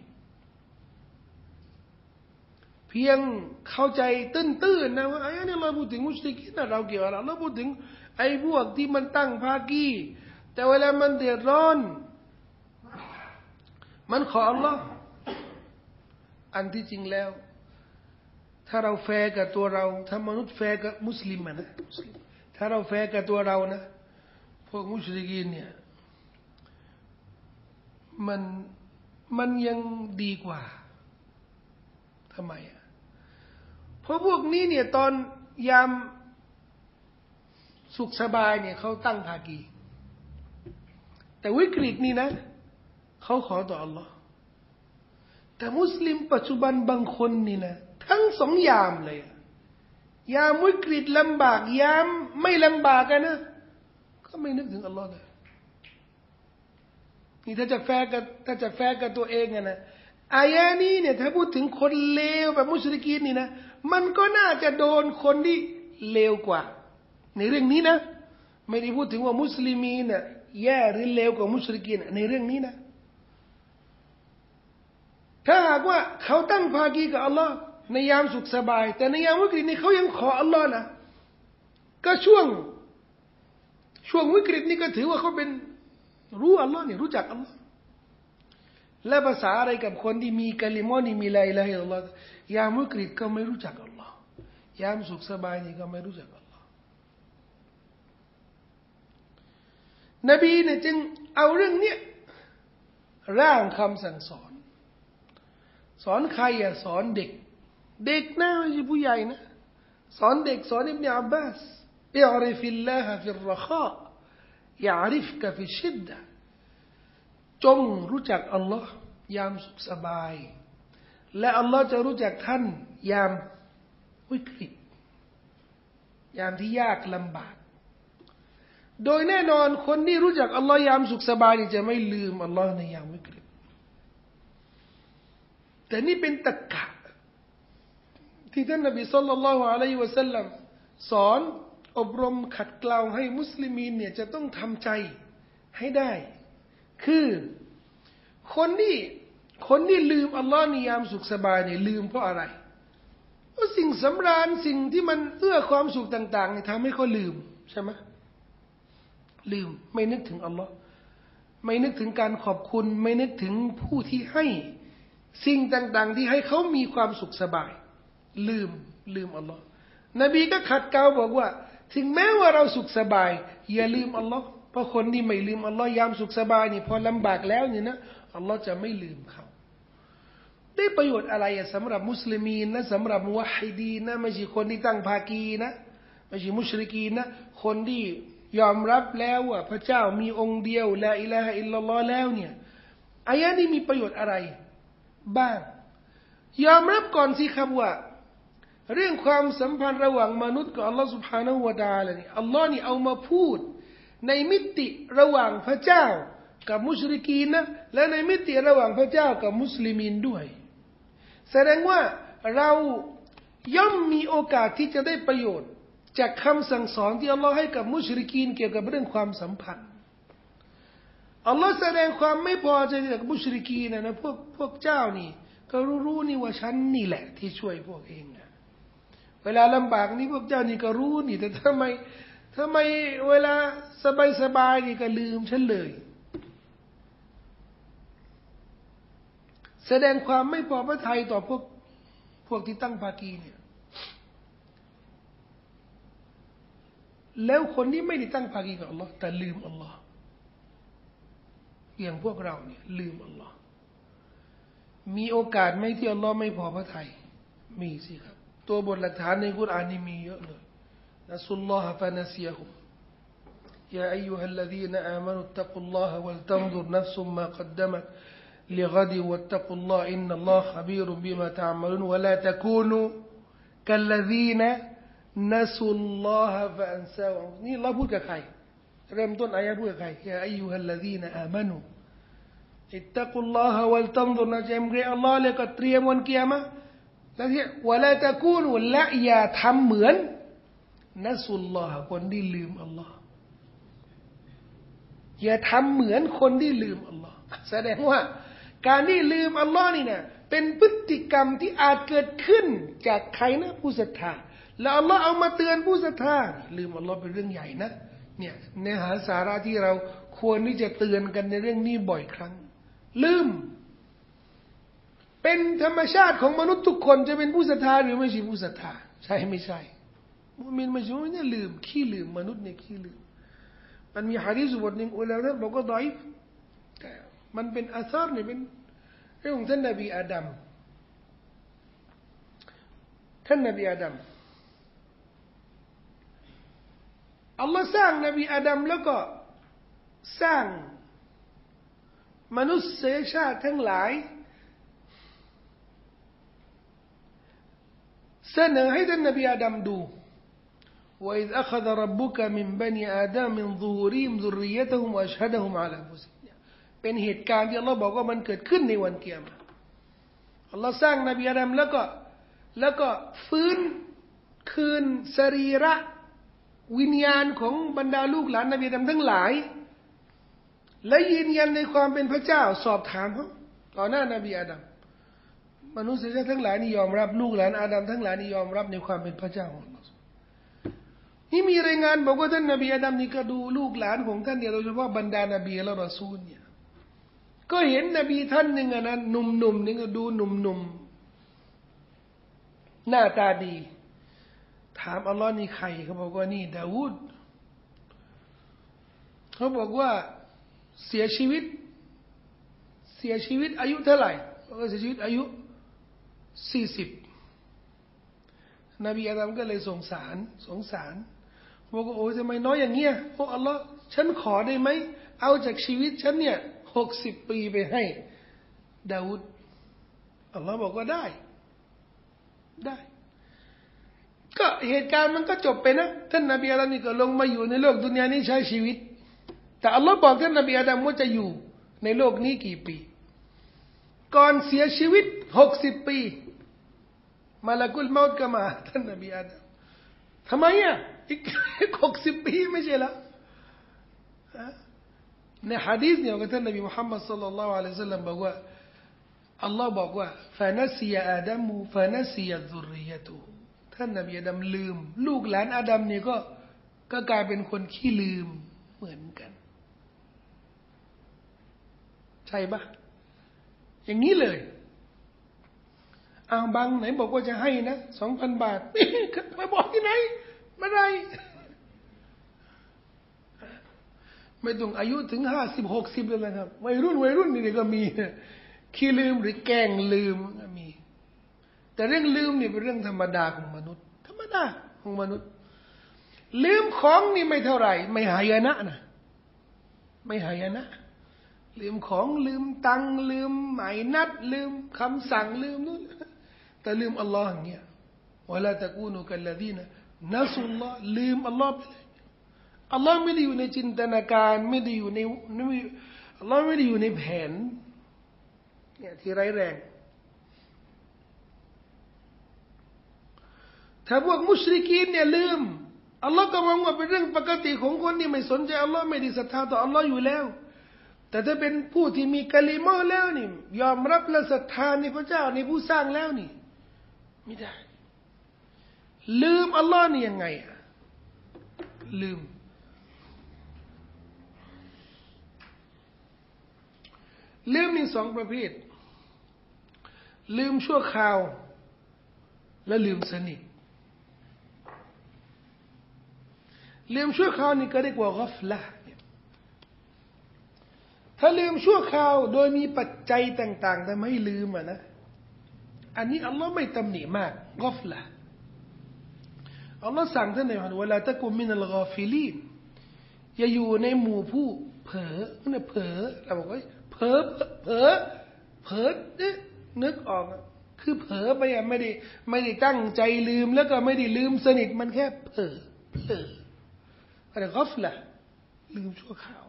เพียงเข้าใจตื้นๆนะว่าอายะห์นี้เราพูดถึงมุชริกีนเราเกี่ยวอะไรเราพูดถึงไอ้พวกที่มันตั้งภาคีแต่เวลามันเดือดร้อนมันขออัลลอฮ์อันที่จริงแล้วถ้าเราแฟร์กับตัวเราถ้ามนุษย์แฟร์กับมุสลิมนะถ้าเราแฟร์กับตัวเรานะพวกมุชริกีนเนี่ยมันยังดีกว่าทำไมเพราะพวกนี้เนี่ยตอนยามสุขสบายเนี่ยเขาตั้งภาคีแต่วิกฤตนี่นะเขาขอต่ออัลลอฮ์แต่มุสลิมปัจจุบันบางคนนี่นะทั้งสองยามเลยยามวิกฤตลำบากยามไม่ลำบากกันนะก็ไม่นึกถึงอัลลอฮ์เลยนี่ถ้าจะแฟร์กับตัวเองนะอายะนี้เนี่ยถ้าพูดถึงคนเลวแบบมุชริกีนนี่นะมันก็น่าจะโดนคนที่เลวกว่าในเรื่องนี้นะไม่ได้พูดถึงว่ามุสลิมีนน่ะแย่หรือเลวกว่ามุชริกีนในเรื่องนี้นะถ้าหากว่าเขาตั้งภาคีกับอัลลอฮ์ในยามสุขสบายแต่ในยามวิกฤตนี้เขายังขออัลลอฮ์นะก็ช่วงวิกฤตนี้ก็ถือว่าเขาเป็นรู้อัลลอฮ์เนี่ยรู้จักอัลลอฮ์และภาษาอะไรกับคนที่มีกะลิมอนี่มีลาอิลาฮะอิลลัลลอฮ์ยามวิกฤตก็ไม่รู้จักอัลลอฮ์ยามสุขสบายนี่ก็ไม่รู้จักอัลลอฮ์นบีเนี่ยจึงเอาเรื่องเนี้ยร่างคำสั่งสอนใครอะสอนเด็กนะไม่ใช่ผู้ใหญ่นะสอนเด็กสอนอิบนุอับบาสอิอริฟิลลาฮะฟิรรฆายะอริฟกะฟิชิดดะจงรู้จักอัลลอฮ์ยามสุขสบายและอัลลอฮ์จะรู้จักท่านยามวิกฤตยามที่ยากลำบากโดยแน่นอนคนที่รู้จักอัลลอฮ์ยามสุขสบายนี่จะไม่ลืมอัลลอฮ์ในยามวิกฤตแต่นี่เป็นตรรกะที่ท่านนบีศ็อลลัลลอฮุอะลัยฮิวะซัลลัมสอนอบรมขัดเกลาให้มุสลิมีนเนี่ยจะต้องทำใจให้ได้คือคนที่ลืมอัลลอฮ์ในยามสุขสบายเนี่ยลืมเพราะอะไรเพราะสิ่งสำราญสิ่งที่มันเอื้อความสุขต่างๆเนี่ยทำให้เขาลืมใช่ไหมลืมไม่นึกถึงอัลลอฮ์ไม่นึกถึงการขอบคุณไม่นึกถึงผู้ที่ให้สิ่งต่างๆที่ให้เขามีความสุขสบายลืมอัลลอฮ์นบีก็ขัดเกลาบอกว่าถึงแม้ว่าเราสุขสบายอย่าลืมอัลลอฮ์เพราะคนที่ไม่ลืมอัลลอฮ์ยามสุขสบายนี่พอลำบากแล้วนี่นะอัลลอฮ์จะไม่ลืมเขาได้ประโยชน์อะไรสำหรับมุสลิมีนนะสำหรับมุวะฮิดีนนะไม่ใช่คนที่ตั้งภาคีนะไม่ใช่มุชริกีนนะคนที่ยอมรับแล้วว่าพระเจ้ามีองค์เดียวลาอิลาฮะอิลลัลลอฮ์แล้วเนี่ยอายะนี้มีประโยชน์อะไรบ้างยอมรับก่อนสิครับว่าเรื่องความสัมพันธ์ระหว่างมนุษย์กับอัลลอฮ์ سبحانه และ تعالى นี่อัลลอฮ์นี่เอามาพูดในมิติระหว่างพระเจ้ากับมุชริกีนนะและในมิติระหว่างพระเจ้ากับมุสลิมีนด้วยแสดงว่าเราย่อมมีโอกาสที่จะได้ประโยชน์จากคำสั่งสอนที่อัลลอฮ์ให้กับมุชริกีนเกี่ยวกับเรื่องความสัมพันธ์อัลลอฮ์แสดงความไม่พอใจจากมุชริกีนนะพวกเจ้านี่ก็รู้นี่ว่าฉันนี่แหละที่ช่วยพวกเองนะเวลาลำบากนี่พวกเจ้านี่ก็รู้นี่แต่ทำไมเวลาสบายนี่ก็ลืมฉันเลยแสดงความไม่พอพระทัยต่อพวกที่ตั้งภาคีเนี่ยแล้วคนที่ไม่ได้ตั้งภาคีกับอัลลอฮ์แต่ลืมอัลลอฮ์อย่างพวกเราเนี่ยลืมอัลลอฮ์มีโอกาสไหมที่อัลลอฮ์ไม่พอพระทัยมีสิครับตัวบทหลักฐานในกุรอานนี่มีเยอะเลยนะซุลลอฮะฟะนะซียะฮุมยาอัยยูฮัลลซีนอามานุตตักุลลอฮะวัลตันซุรนัฟซุมมากัดดะมัตلغد واتقوا الله إن الله خبير بما تعملون ولا تكونوا كالذين نسوا الله فأنساهم นี่เราพูดกับใครเริ่มต้นอายะพูดกับใครยาอัยยูฮัลลซีนอามานูอิตตักุลลอฮะวัลตันซุรนะจำเกรงอัลลอฮ์แล้วก็เตรียมวันกิยามะห์แล้วที่วะลาตะกูนูและอย่าทำเหมือนนะซุลลอฮ์คนที่ลืมอัลลอฮ์อย่าทำเหมือนคนที่ลืมอัลลอฮ์แสดงว่าการที่ลืมอัลลอฮ์นี่นะเป็นพฤติกรรมที่อาจเกิดขึ้นจากใครนะผู้ศรัทธาแล้วอัลลอฮ์เอามาเตือนผู้ศรัทธาลืมอัลลอฮ์เป็นเรื่องใหญ่นะเนี่ยเนื้อหาสาระที่เราควรที่จะเตือนกันในเรื่องนี้บ่อยครั้งลืมเป็นธรรมชาติของมนุษย์ทุกคนจะเป็นผู้ศรัทธาหรือไม่ใช่ผู้ศรัทธาใช่ไม่ใช่มุมินไม่ใช่เนี่ยลืมขี้ลืมมนุษย์เนี่ยขี้ลืมมันมีหะดีษบทหนึ่งอุลามะบอกว่าดอยฟแต่มันเป็นอาซาร์เนี่ยเป็นเรื่องของท่านนบีอาดัมอัลลอฮ์สร้างนบีอาดัมแล้วก็สร้างมนุษยชาติทั้งหลายเสนอให้ท่านนบีอาดัมดูوإذ أخذ ربك من بني آدم من ظهورهم ذريتهم وأشهدهم على أنفسهم เป็นเหตุการณ์ที่อัลลอฮ์บอกว่ามันเกิดขึ้นในวันกิยามะห์อัลลอฮ์สร้างนบีอาดัมแล้วก็แล้วก็ฟื้นคืนสรีระวิญญาณของบรรดาลูกหลานนบีอาดัมทั้งหลายและยืนยันในความเป็นพระเจ้าสอบถามเขาต่อหน้านบีอาดัมมนุษยชาติทั้งหลายนี่ยอมรับลูกหลานอาดัมทั้งหลายนี่ยอมรับในความเป็นพระเจ้าของเรานี่มีรายงานบอกว่าท่านนบีอาดัมนี่ก็ดูลูกหลานของท่านเนี่ยโดยเฉพาะบรรดานบีและรอซูลเนี่ยก็เห็นนบีท่านหนึ่งนะหนุ่มๆนี่ก็ดูหนุ่มๆหน้าตาดีถามอัลลอฮ์นี่ใครเขาบอกว่านี่ดาวูดเขาบอกว่าเสียชีวิตอายุเท่าไหร่ก็เสียชีวิตอายุ40นบีอาดัมก็เลยสงสารบอกว่าโอ้ยทำไมน้อยอย่างเงี้ยโอ้อัลลอฮ์ฉันขอได้ไหมเอาจากชีวิตฉันเนี่ย60 ปีไปให้ดาวูดอัลลอฮ์บอกว่าได้ก็เหตุการณ์มันก็จบไปนะท่านนบีอาดัมนี่ก็ลงมาอยู่ในโลกดุนยานี้ใช้ชีวิตแต่อัลลอฮ์บอกท่านนบีอาดัมว่าจะอยู่ในโลกนี้กี่ปีก่อนเสียชีวิต60 ปีมาลากุลเมาต์ก็มาท่านนบีอาดัมทำไมอ่ะอีก60 ปีไม่ใช่เหรอในหะดีษเนี่ยของท่านนบีมุฮัมมัดศ็อลลัลลอฮุอะลัยฮิวะซัลลัมบอกว่าอัลลอฮ์บอกว่าฟะนัซียอาดัมฟะนัซียซุรริยะตุท่านนบีอาดัมลืมลูกหลานอาดัมเนี่ยก็กลายเป็นคนขี้ลืมเหมือนกันใช่ปะอย่างนี้เลยบางไหนบอกว่าจะให้นะ2,000 บาทมาบอกที่ไหนไม่ได้ไม่ต้องอายุถึง50-60เลยนะครับวัยรุ่นนี่ก็มีขี้ลืมหรือแกล้งลืมก็มีแต่เรื่องลืมนี่เป็นเรื่องธรรมดาของมนุษย์ลืมของนี่ไม่เท่าไหร่ไม่หายนะไม่หายนะลืมของลืมตังลืมหมายนัดลืมคำสั่งลืมนู่นแต่ลืมอัลลอฮ์อย่างเงี้ยวะลาตะกูนุกัลลดีนะนัสุลลอฮ์ลืมอัลลอฮ์ไปเลยอัลลอฮ์ไม่ได้อยู่ในจินตนาการไม่ได้อยู่ในอัลลอฮ์ไม่ได้อยู่ในแผนเนี่ยที่ร้ายแรงถ้าพวกมุชริกีนเนี่ยลืมอัลลอฮ์ก็มองว่าเป็นเรื่องปกติของคนที่ไม่สนใจอัลลอฮ์ไม่ได้ศรัทธาต่ออัลลอฮ์อยู่แล้วแต่ถ้าเป็นผู้ที่มีกะลิมะห์แล้วนี่ยอมรับและศรัทธาในพระเจ้าในผู้สร้างแล้วนี่ไม่ได้ลืมอัลลอฮ์นี่ยังไงลืมมี2 ประเภทลืมชั่วคราวและลืมสนิทลืมชั่วคราวนี่ก็เรียกว่ากัฟละห์ถ้าลืมชั่วคราวโดยมีปัจจัยต่างๆทำให้ลืมนะอันนี้อัลลอฮ์ไม่ตำหนิมากกัฟละห์อัลลอฮ์สั่งท่านในฮะดีษว่าลาตะกุมมินัลกอฟิลีนอย่าอยู่ในหมู่ผู้เผลอเนี่ยเผลอเราบอกว่าเผลอนึกออกคือเผลอไปไม่ได้ตั้งใจลืมแล้วก็ไม่ได้ลืมสนิทมันแค่เผลออะไรกัฟละห์ลืมชั่วคราว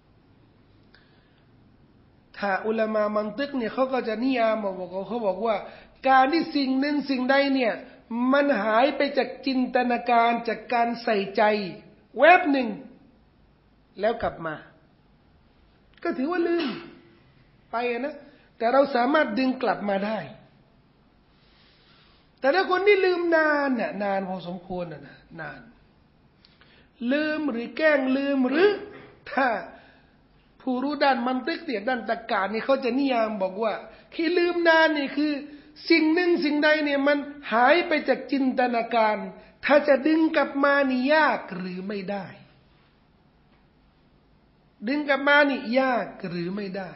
ถ้าอุลามะมันติกเนี่ยเขาก็จะนิยามเขาบอกว่าการที่สิ่งหนึ่งสิ่งใดเนี่ยมันหายไปจากจินตนาการจากการใส่ใจแวบหนึ่งแล้วกลับมาก็ถือว่าลืมไปนะแต่เราสามารถดึงกลับมาได้แต่ถ้าคนที่ลืมนานน่ะนานพอสมควรนะนานลืมหรือแกล้งลืมหรือถ้าผู้รู้ด้านมันติกเนี่ยด้านตรรกะนี่เขาจะนิยามบอกว่าที่ลืมนานนี่คือสิ่งหนึ่งสิ่งใดเนี่ยมันหายไปจากจินตนาการถ้าจะดึงกลับมานี่ยากหรือไม่ได้ดึงกลับมานี่ยากหรือไม่ได้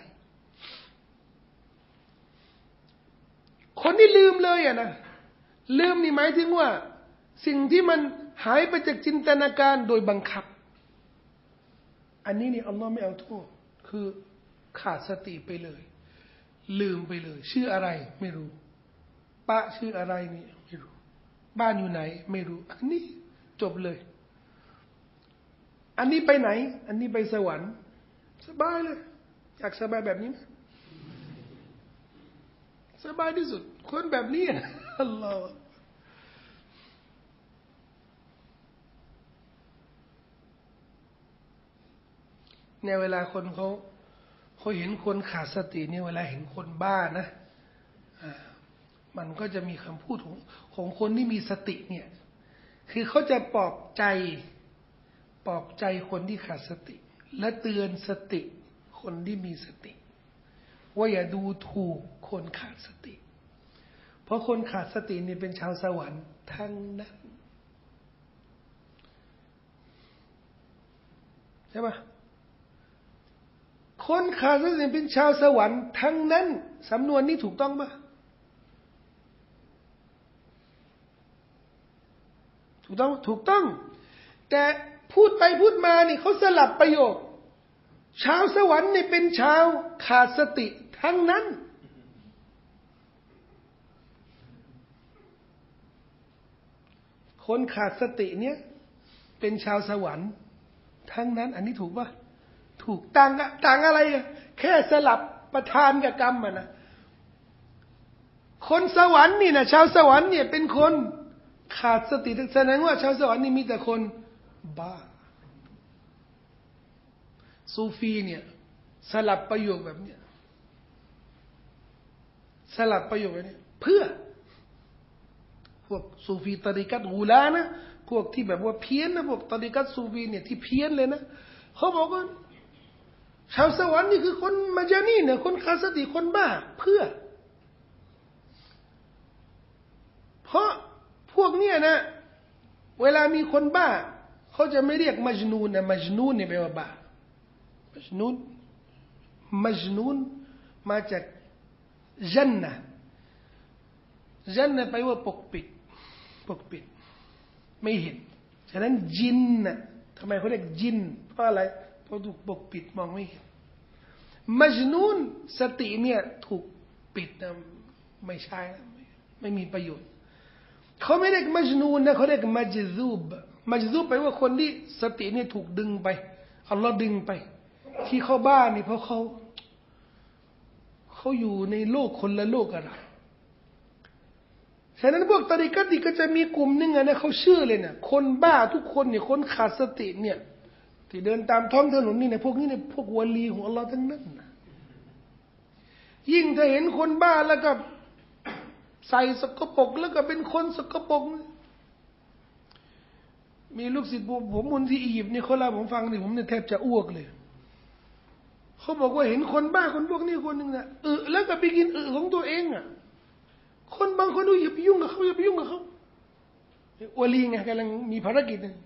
คนที่ลืมเลยนะลืมนี่หมายถึงว่าสิ่งที่มันหายไปจากจินตนาการโดยบังคับอันนี้นี่อัลลอฮ์ไม่เอาโทษคือขาดสติไปเลยลืมไปเลยชื่ออะไรไม่รู้ป้าชื่ออะไรนี่ไม่รู้บ้านอยู่ไหนไม่รู้อันนี้จบเลยอันนี้ไปไหนอันนี้ไปสวรรค์สบายเลยอยากสบายแบบนี้ไหมสบายที่สุดคนแบบนี้อัลลอฮฺเนี่ยเวลาคนเขาเห็นคนขาดสติเนี่ยเวลาเห็นคนบ้านะมันก็จะมีคำพูดของคนที่มีสติเนี่ยคือเขาจะปลอบใจคนที่ขาดสติและเตือนสติคนที่มีสติว่าอย่าดูถูกคนขาดสติเพราะคนขาดสตินี่เป็นชาวสวรรค์ทั้งนั้นใช่ไหมคนขาดสติเป็นชาวสวรรค์ทั้งนั้นสำนวนนี้ถูกต้องปะถูกต้องแต่พูดไปพูดมานี่เขาสลับประโยคชาวสวรรค์นี่เป็นชาวขาดสติทั้งนั้นคนขาดสติเนี่ยเป็นชาวสวรรค์ทั้งนั้นอันนี้ถูกปะถูกต่างอะไรแค่สลับประธานกับกรรมนะคนสวรรค์นี่นะชาวสวรรค์เนี่ยเป็นคนขาดสติแสดงว่าชาวสวรรค์นี่มีแต่คนบ้าซูฟีเนี่ยสลับประโยคแบบนี้สลับประโยคแบบนี้เพื่อพวกซูฟีตริกัตกูลานะพวกที่แบบว่าเพี้ยนนะพวกตริกัตซูฟีเนี่ยที่เพี้ยนเลยนะเขาบอกว่าชาวสวรรค์นี่คือคนมัจญานีเนี่ยคนขาดสติคนบ้าเพื่อเพราะพวกเนี่ยนะเวลามีคนบ้าเขาจะไม่เรียกมัจนูนนะมัจนูนเนี่ยแปลว่าบ้ามัจนูนมาจากจันนะแปลว่าปกปิดไม่เห็นฉะนั้นจินนะทำไมเขาเรียกจินเพราะอะไรเพราะถูกปกปิดมองไม่เห็นมัจนูนสติเนี่ยถูกปิดนะไม่ใช่ไม่มีประโยชน์เขาไม่เรียกมัจนูนนะเขาเรียกมัจซูบแปลว่าคนที่สติเนี่ยถูกดึงไปอัลลอฮ์ดึงไปที่เขาบ้านี่เพราะเขาอยู่ในโลกคนละโลกกันฉะนั้นพวกตริกัตก็จะมีกลุ่มนึงนะเขาเชื่อเลยนะคนบ้าทุกคนเนี่ยคนขาดสติเนี่ยที่เดินตามท้องถนนนี่เนี่ยพวกนี้เนี่ยพวกวลีของอัลลอฮ์ทั้งนั้นนะยิ่งถ้าเห็นคนบ้าแล้วก็ใส่สกปรกแล้วก็เป็นคนสกปรกมีลูกศิษย์ผมคนที่อียิปต์นี่เขาเล่าผมฟังนี่ผมเนี่ยแทบจะอ้วกเลยเขาบอกว่าเห็นคนบ้าคนพวกนี้คนหนึ่งนะแล้วก็ไปกินของตัวเองอ่ะคนบางคนดูอย่าไปยุ่งกับเขาวลีไงกำลังมีภารกิจนึง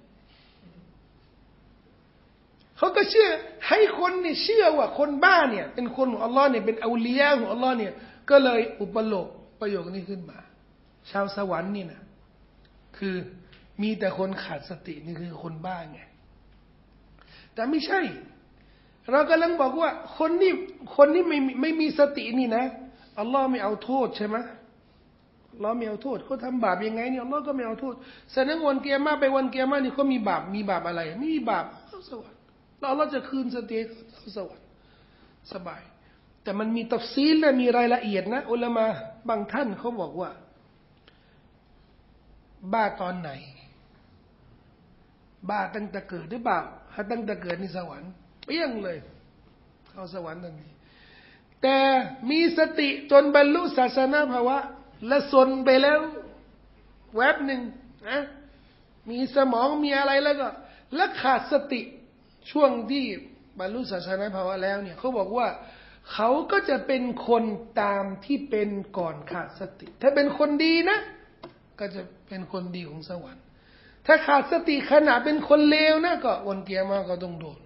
เขาก็เชื่อให้คนเนี่ยเชื่อว่าคนบ้าเนี่ยเป็นคนของอัลลอฮ์เนี่ยเป็นเอาลียะของอัลลอฮ์เนี่ยก็เลยอุปโลกประโยคนี้ขึ้นมาชาวสวรรค์นี่นะคือมีแต่คนขาดสตินี่คือคนบ้าไงแต่ไม่ใช่เรากำลังบอกว่าคนที่ไม่มีสตินี่นะอัลลอฮ์ไม่เอาโทษใช่ไหมอัลลอฮ์ไม่เอาโทษเขาทำบาปยังไงเนี่ยอัลลอฮ์ก็ไม่เอาโทษแสดงวันเกียร์มาไปวันเกียร์มานี่เขามีบาปอะไรไม่มีบาปเข้าสวรรค์แล้วอัลลอฮ์จะคืนสติเข้าสวรรค์สบายแต่มันมีตัฟซีลและมีรายละเอียดนะอุลามะบางท่านเขาบอกว่าบ้าตอนไหนบ้าตั้งแต่เกิดหรือเปล่าถ้าตั้งแต่เกิดในสวรรค์เปี้ยงเลยเข้าสวรรค์ทันทีแต่มีสติจนบรรลุศาสนาภาวะและสนไปแล้วแวบหนึ่งนะมีสมองมีอะไรแล้วก็และขาดสติช่วงที่บรรลุศาสนาภาวะแล้วเนี่ยเขาบอกว่าเขาก็จะเป็นคนตามที่เป็นก่อนขาดสติถ้าเป็นคนดีนะก็จะเป็นคนดีของสวรรค์ถ้าขาดสติขณะเป็นคนเลวนะก็วันเกียร์มาก็ต้องโดน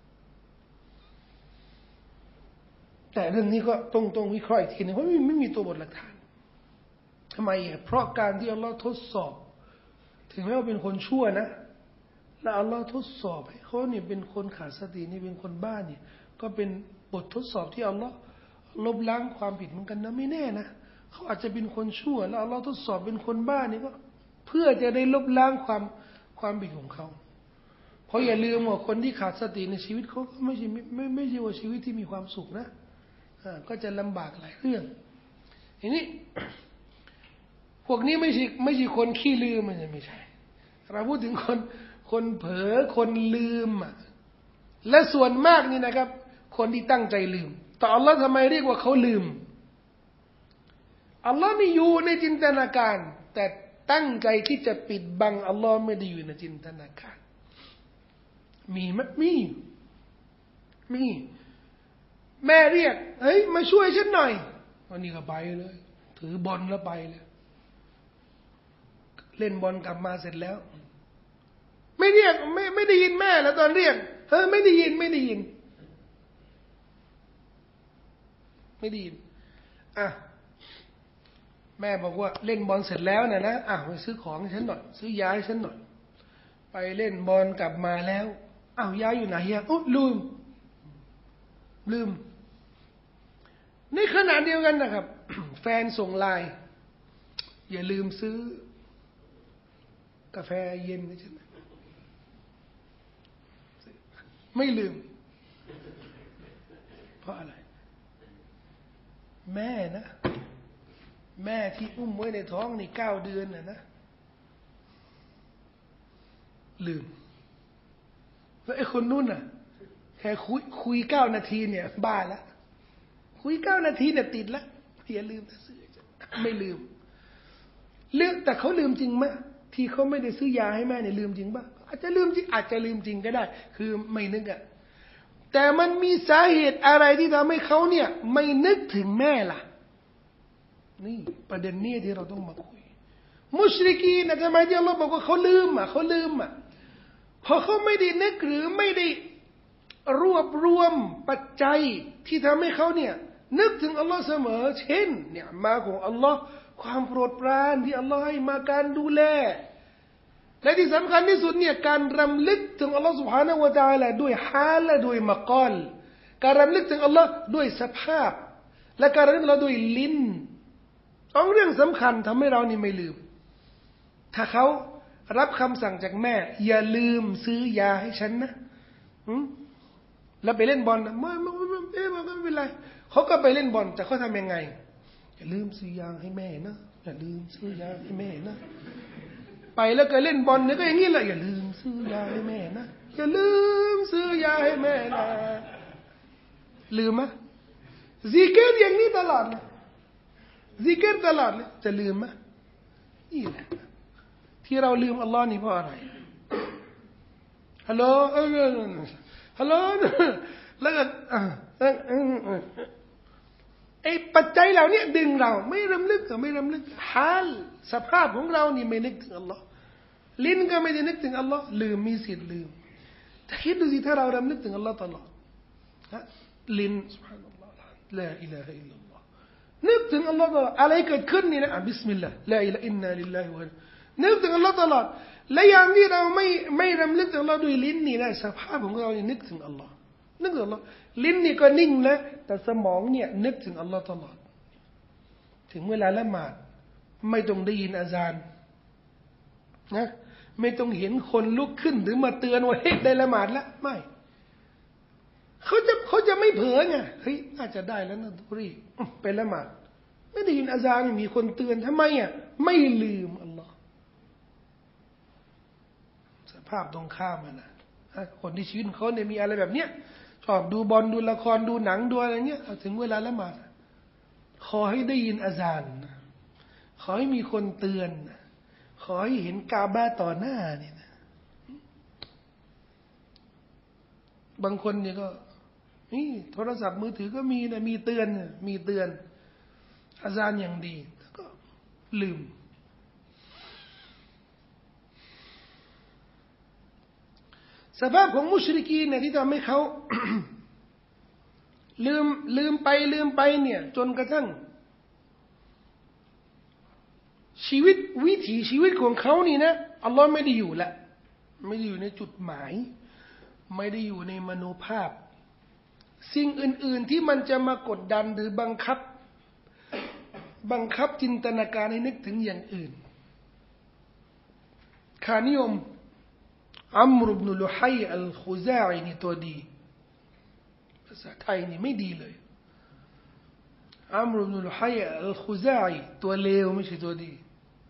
แต่เรื่องนี้ก็ต้องวิเคราะห์อีกทีนึงเพราะไม่มีตัวบทหลักฐานทำไมเพราะการที่อัลลอฮ์ทดสอบถึงแม้ว่าเป็นคนชั่วนะแล้วอัลลอฮ์ทดสอบให้เขาเนี่ยเป็นคนขาดสตินี่เป็นคนบ้าเนี่ยก็เป็นบททดสอบที่อัลลอฮ์ลบล้างความผิดเหมือนกันนะไม่แน่นะเขาอาจจะเป็นคนชั่วแล้วอัลลอฮ์ทดสอบเป็นคนบ้านี่ก็เพื่อจะได้ลบล้างความผิดของเขาเพราะอย่าลืมว่าคนที่ขาดสติในชีวิตเขาก็ไม่ใช่ว่าชีวิตที่มีความสุขนะก็จะลำบากหลายเรื่องทีนี้พวกนี้ไม่ใช่คนขี้ลืมมันไม่ใช่เราพูดถึงคนเผลอคนลืมและส่วนมากนี่นะครับคนที่ตั้งใจลืมแต่อัลลอฮ์ทำไมเรียกว่าเขาลืมอัลลอฮ์มีอยู่ในจินตนาการแต่ตั้งใจที่จะปิดบังอัลลอฮ์ไม่ได้อยู่ในจินตนาการมีมั้ยมีแม่เรียกเฮ้ยมาช่วยฉันหน่อยวันนี้ก็ไปเลยถือบอลแล้วไปเลยเล่นบอลกลับมาเสร็จแล้วไม่เรียกไม่ได้ยินแม่แล้วตอนเรียกไม่ได้ยินอ่ะแม่บอกว่าเล่นบอลเสร็จแล้วนะไปซื้อของให้ฉันหน่อยซื้อยาให้ฉันหน่อยไปเล่นบอลกลับมาแล้วยาอยู่ไหนโอ้ลืมในขณะเดียวกันนะครับ แฟนส่งไลน์อย่าลืมซื้อกาแฟเย็นให้ฉันไม่ลืมเพราะอะไรแม่ที่อุ้มไว้ในท้องนี่9 เดือนนะลืมแล้วไอ้คนนู้นแค่คุย9 นาทีเนี่ยบ้าแล้วคุย9 นาทีเนี่ยติดแล้วอย่าลืมนะซื้อไม่ลืมแต่เขาลืมจริงไหมที่เขาไม่ได้ซื้อยาให้แม่เนี่ยลืมจริงป่ะอาจจะลืมจริงก็ได้คือไม่นึกแต่มันมีสาเหตุอะไรที่ทำให้เขาเนี่ยไม่นึกถึงแม่ล่ะนี่ประเด็นนี้ที่เราต้องมาคุยมุชริกีนทำไมที่อัลลอฮ์บอกว่าเขาลืมพอเขาไม่ได้นึกหรือไม่ได้รวบรวมปัจจัยที่ทำให้เขาเนี่ยนึกถึงอัลลอฮ์เสมอเช่นเนี่ยมาของอัลลอฮ์ความโปรดปรานที่อัลลอฮ์ให้มาการดูแลและที่สำคัญที่สุดเนี่ยการรำลึกถึงอัลลอฮ์ سبحانه และ تعالى ด้วยฮาลและด้วยมะกอลการรำลึกถึงอัลลอฮ์ด้วยสภาพและการรำลึกถึงอัลลอฮ์ด้วยลิ้น2 เรื่องสำคัญทำให้เรานี่ไม่ลืมถ้าเขารับคำสั่งจากแม่อย่าลืมซื้อยาให้ฉันนะแล้วไปเล่นบอลไม่เป็นไรเขาก็ไปเล่นบอลแต่เขาทำยังไงอย่าลืมซื้อยาให้แม่นะอย่าลืมซื้อยาให้แม่นะไปแล้วก็เล่นบอลเนี่ยก็อย่างนี้แหละอย่าลืมซื้อยาให้แม่นะอย่าลืมซื้อยาให้แม่นะลืมไหมซิกร์อย่างนี้ตลอดเลยซิกร์ตลอดเลยจะลืมไหมนี่แหละที่เราลืมอัลลอฮ์นี่เพราะอะไรฮัลโหลแล้วก็ไอ้ปัจจัยเหล่านี้ดึงเราไม่รำลึกฮาลสภาพของเรานี่ไม่นึกถึงอัลลอฮ์ลิ้นก็ไม่ได้นึกถึงอัลลอฮ์ลืมมีสิทธิ์ลืมแต่คิดดูสิถ้าเรารำลึกถึงอัลลอฮ์ตลอดลิ้นซุบฮานัลลอฮ์ลาอิลาฮะอิลลัลลอฮ์นึกถึงอัลลอฮ์ตลอดอะไรเกิดขึ้นนี่นะบิสมิลลาห์ลาอิลาอินนาลิลลาฮิวะนึกถึงอัลลอฮ์ตลอดและอย่างที่เราไม่รำลึกถึงอัลลอฮ์ด้วยลิ้นนี่นะสภาพของเราเนี่ยนึกถึงอัลลอฮ์นึกถึงอัลลอฮ์ลิ้นนี่ก็นิ่งแล้วแต่สมองเนี่ยนึกถึงอัลลอฮ์ตลอดถึงเวลาละหมาดไม่ต้องได้ยินอาซานนะไม่ต้องเห็นคนลุกขึ้นหรือมาเตือนว่าเฮ้ยได้ละหมาดแล้วไม่เขาจะไม่เผลอไงเฮ้ยน่าจะได้แล้วนะทุรีไปละหมาดไม่ได้ยินอาซานมีคนเตือนทำไมไม่ลืมอัลลอฮ์สภาพตรงข้ามนะคนที่ชีวิตเขาเนี่ยมีอะไรแบบเนี้ยชอบดูบอลดูละครดูหนังดูอะไรเงี้ยถึงเวลาละหมาดขอให้ได้ยินอาซานขอให้มีคนเตือนขอให้เห็นกาบะต่อหน้าเนี่ยนะบางคนเนี่ยก็นี่โทรศัพท์มือถือก็มีนะมีเตือนอาซานอย่างดีแล้วก็ลืมสภาพของมุชริกีนเนี่ยที่ทำให้เขา ลืมไปเนี่ยจนกระทั่งวิถีชีวิตของเขานี่นะอัลลอฮ์ไม่ได้อยู่ละไม่ได้อยู่ในจุดหมายไม่ได้อยู่ในมโนภาพสิ่งอื่นๆที่มันจะมากดดันหรือบังคับจินตนาการให้นึกถึงอย่างอื่นค่านิยมอัมรุบนุลุฮัยอัลคุซาอินี่ตัวดีภาษาไทยนี่ไม่ดีเลยอัมรุบนุลุฮัยอัลคุซาอิตัวเลวไม่ใช่ตัวดี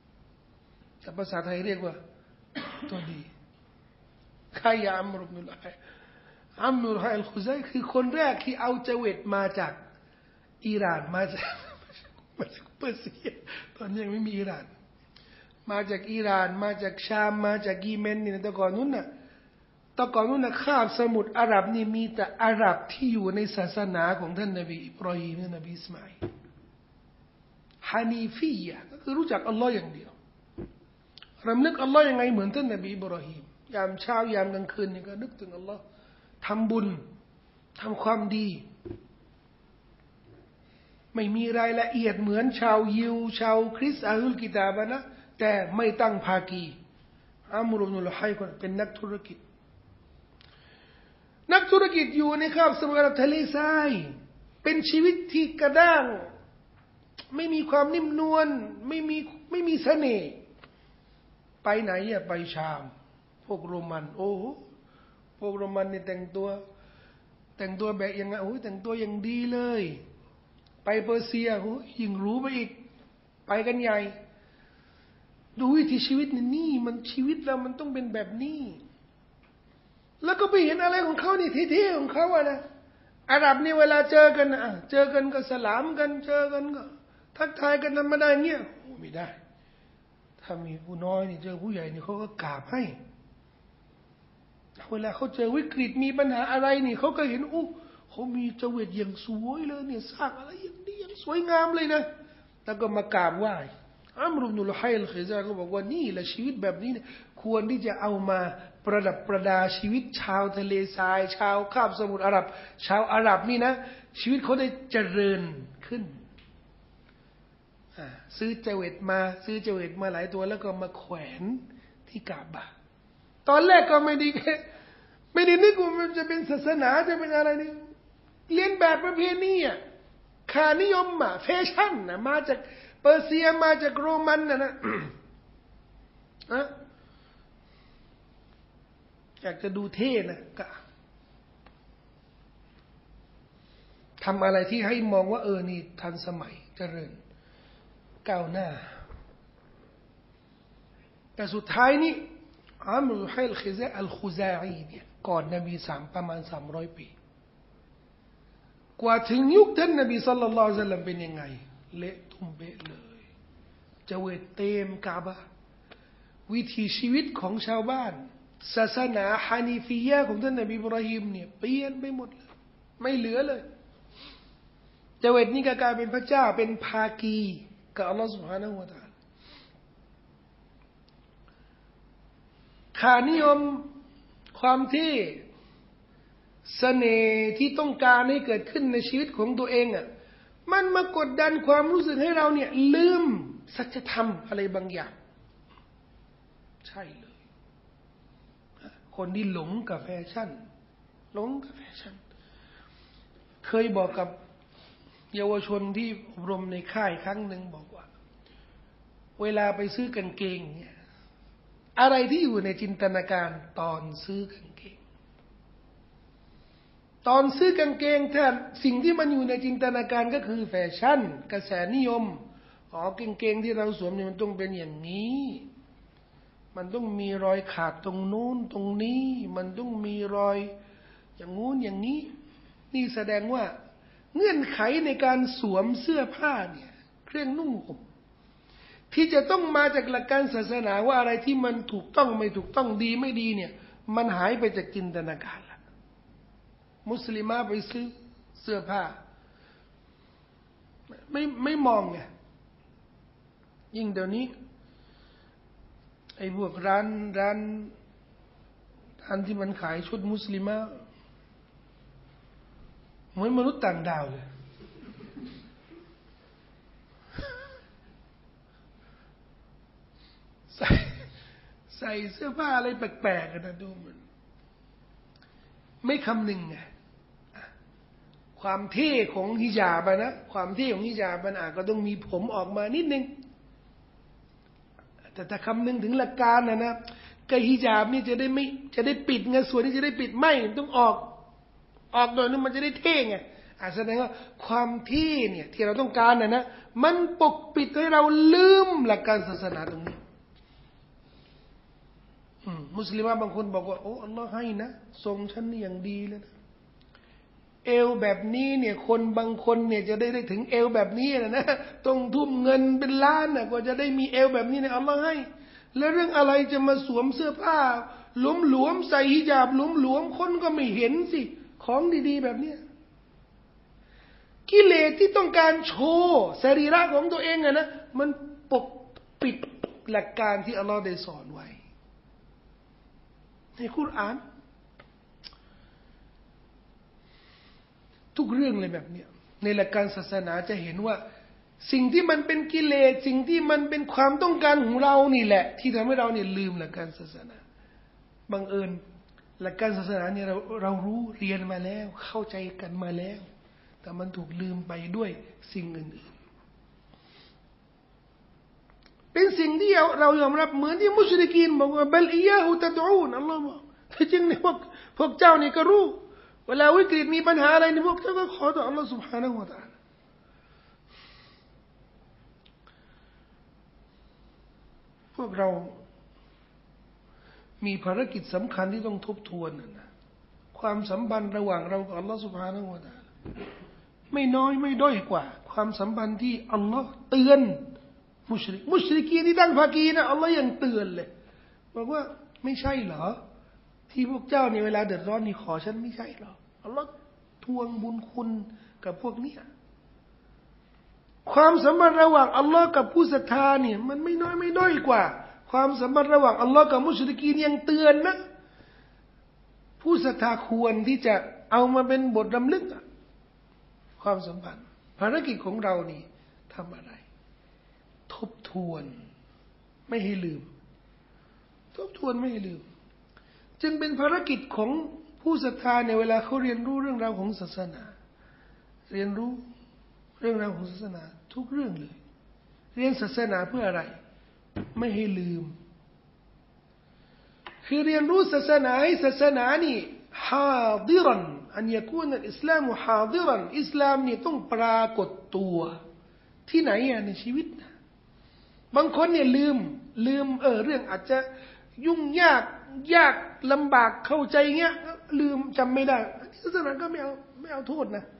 แต่ภาษาไทยเรียกว่าตัวดีใครอัมรุบนุลไฮอัมรุลไฮอัลคุซัยคือคนแรกที่เอาเจเวตมาจากอิหร่านมาจากเปอร์เซียตอนนี้ยังไม่มีอิหร่านมาจากอิหร่านมาจากชามมาจากยีเมนนี่แต่ก่อนนู้นน่ะคาบสมุทรอาหรับนี่มีแต่อาหรับที่อยู่ในศาสนาของท่านนบีอิบรอฮีมและนบีอิสมาอิลฮานีฟียะก็คือรู้จักอัลลอฮ์อย่างเดียวรำลึกอัลลอฮ์ยังไงเหมือนท่านนบีอิบรอฮีมยามเช้ายามกลางคืนนี่ก็นึกถึงอัลลอฮ์ทำบุญทำความดีไม่มีรายละเอียดเหมือนชาวยิวชาวคริสต์อาลุลกิตาบะนะแต่ไม่ตั้งภากีอัมรุบนุลไฮคนเป็นนักธุรกิจอยู่ในคาบสมุทรทะเลทรายเป็นชีวิตที่กระด้างไม่มีความนิ่มนวลไม่มีเสน่ห์ไปไหนอะไปชามพวกโรมันโอ้โหพวกโรมันนี่แต่งตัวแบบยังไงโอ้ยแต่งตัวอย่างดีเลยไปเปอร์เซียโอ้ยยิ่งรู้ไปอีกไปกันใหญ่ดูวิถีชีวิตนี่มันชีวิตเรามันต้องเป็นแบบนี้แล้วก็ไปเห็นอะไรของเขานี่เท่ๆของเขาอะนะอาหรับนี่เวลาเจอกันก็สลามกันเจอกันก็ทักทายกันธรรมดาเงี้ยโอ้ไม่ได้ถ้ามีผู้น้อยนี่เจอผู้ใหญ่นี่เขาก็กราบให้เวลาเขาเจอวิกฤตมีปัญหาอะไรนี่เขาก็เห็นอู้เขามีเจวิตอย่างสวยเลยเนี่ยสร้างอะไรอย่างนี้อย่างสวยงามเลยนะแล้วก็มากราบไหว้อัมรุบนุลไฮลคิซาก็บอกว่านี่แหละชีวิตแบบนี้เนี่ยควรที่จะเอามาประดับประดาชีวิตชาวทะเลทรายชาวคาบสมุทรอาหรับชาวอาหรับนี่นะชีวิตเขาได้เจริญขึ้นซื้อเจวิตมาหลายตัวแล้วก็มาแขวนที่กาบะตอนแรกก็ไม่ได้นึกว่ามันจะเป็นศาสนาจะเป็นอะไรนี่เลียนแบบประเพณีค่านิยมแฟชั่นมาจากเปอร์เซียมาจากโรมันนะอยากจะดูเท่นะก็ทำอะไรที่ให้มองว่านี่ทันสมัยเจริญก้าวหน้าแต่สุดท้ายนี่อัมรุลไฮลคิซาอัลคุซาอีเนี่ยก่อนนบีประมาณ300 ปีกว่าถึงยุคท่านนบีศ็อลลัลลอฮุอะลัยฮิวะซัลลัมเป็นยังไงเละทุ่มเบะเลยเจเวตเต็มกาบะวิถีชีวิตของชาวบ้านศาสนาฮานีฟียะห์ของท่านนบีอิบราฮิมเนี่ยเปลี่ยนไปหมดเลยไม่เหลือเลยเจเวตนี่ก็กลายเป็นพระเจ้าเป็นภากีกับอัลลอฮฺ سبحانه และ تعالى ค่านิยมความที่เสน่ห์ที่ต้องการให้เกิดขึ้นในชีวิตของตัวเองมันมากดดันความรู้สึกให้เราเนี่ยลืมสัจธรรมอะไรบางอย่างใช่เลยคนที่หลงกับแฟชั่นเคยบอกกับเยาวชนที่อบรมในค่ายครั้งหนึ่งบอกว่าเวลาไปซื้อกางเกงเนี่ยอะไรที่อยู่ในจินตนาการตอนซื้อกางเกงถ้าสิ่งที่มันอยู่ในจินตนาการก็คือแฟชั่นกระแสนิยมกางเกงที่เราสวมเนี่ยมันต้องเป็นอย่างนี้มันต้องมีรอยขาดตรงนู้นตรงนี้มันต้องมีรอยอย่างงู้นอย่างนี้นี่แสดงว่าเงื่อนไขในการสวมเสื้อผ้าเนี่ยเครื่องนุ่งห่มที่จะต้องมาจากหลักการศาสนาว่าอะไรที่มันถูกต้องไม่ถูกต้องดีไม่ดีเนี่ยมันหายไปจากจินตนาการละมุสลิมะไปซื้อเสื้อผ้าไม่มองไงยิ่งเดี๋ยวนี้ไอ้พวกร้านที่มันขายชุดมุสลิมะเหมือนมนุษย์ต่างดาวเลยใส่เสื้อผ้าอะไรแปลกๆนะดูมันไม่คำนึงไงความเท่ของฮิญาบนะความเท่ของฮิญาบมันก็ต้องมีผมออกมานิดนึงแต่ถ้าคำนึงถึงหลักการนะก็ฮิญาบนี่จะได้ปิดไงส่วนที่จะได้ปิดไม่ต้องออกโดยนั้นมันจะได้เท่ไงแสดงว่าความเท่เนี่ยที่เราต้องการนะมันปกปิดให้เราลืมหลักการศาสนาตรงนี้มุสลิมบางคนบอกว่าโอ้อัลลอฮ์ให้นะทรงฉันนี่อย่างดีเลยนะเอวแบบนี้เนี่ยคนบางคนเนี่ยจะได้ถึงเอวแบบนี้นะต้องทุ่มเงินเป็นล้านนะกว่าจะได้มีเอวแบบนี้เนี่ยอัลลอฮ์ให้แล้วเรื่องอะไรจะมาสวมเสื้อผ้าหลวมๆใส่ฮิญาบหลวมๆคนก็ไม่เห็นสิของดีๆแบบเนี้ยกิเลสที่ต้องการโชว์สรีระของตัวเองอะนะมันปกปิดหลักการที่อัลลอฮ์ได้สอนไว้ในคุรอานทุกเรื่องเลยแบบเนี้ยในหลักการศาสนาจะเห็นว่าสิ่งที่มันเป็นกิเลสสิ่งที่มันเป็นความต้องการของเรานี่แหละที่ทำให้เราเนี่ยลืมหลักการศาสนาบังเอิญหลักการศาสนาเนี่ยเรารู้เรียนมาแล้วเข้าใจกันมาแล้วแต่มันถูกลืมไปด้วยสิ่งอื่นๆเป็นสิ่งที่เรายอมรับเหมือนที่มุชริกีนบอกว่าบัลอียาฮุตะดูนอัลลอฮ์บอกที่จริงเนี่ยพวกเจ้านี่ก็รู้เวลาวิกฤตมีปัญหาอะไรนี่พวกเจ้าก็ขอต่ออัลลอฮ์ سبحانه และ تعالى พวกเรามีภารกิจสำคัญที่ต้องทบทวนนะความสัมพันธ์ระหว่างเรากับอัลลอฮ์ سبحانه และ تعالى ไม่น้อยไม่ด้อยกว่าความสัมพันธ์ที่อัลลอฮ์เตือนมุชริกีนที่ตั้งภาคีนะอัลลอฮ์ยังเตือนเลยบอกว่าไม่ใช่เหรอที่พวกเจ้าในเวลาเดือดร้อนนี่ขอฉันไม่ใช่เหรออัลลอฮ์ทวงบุญคุณกับพวกนี้ความสัมพันธ์ระหว่างอัลลอฮ์กับผู้ศรัทธาเนี่ยมันไม่น้อยไม่ด้อยกว่าความสัมพันธ์ระหว่างอัลลอฮ์กับมุชริกีนยังเตือนนะผู้ศรัทธาควรที่จะเอามาเป็นบทรำลึกความสัมพันธ์ภารกิจของเรานี่ทำอะไรทบทวนไม่ให้ลืมทบทวนไม่ให้ลืมจึงเป็นภารกิจของผู้ศรัทธาในเวลาเขาเรียนรู้เรื่องราวของศาสนาเรียนรู้เรื่องราวของศาสนาทุกเรื่องเลยเรียนศาสนาเพื่ออะไรไม่ให้ลืมคือเรียนรู้ศาสนาให้ศาสนานี่ฮาดิรันอันยกูนอิสลามฮาดิรันอิสลามนี่ต้องปรากฏตัวที่ไหนในชีวิตนะบางคนเนี่ยลืมเรื่องอาจจะยุ่งยากลำบากเข้าใจเงี้ยลืมจำไม่ได้ศาสนาก็ไม่เอาโทษนะ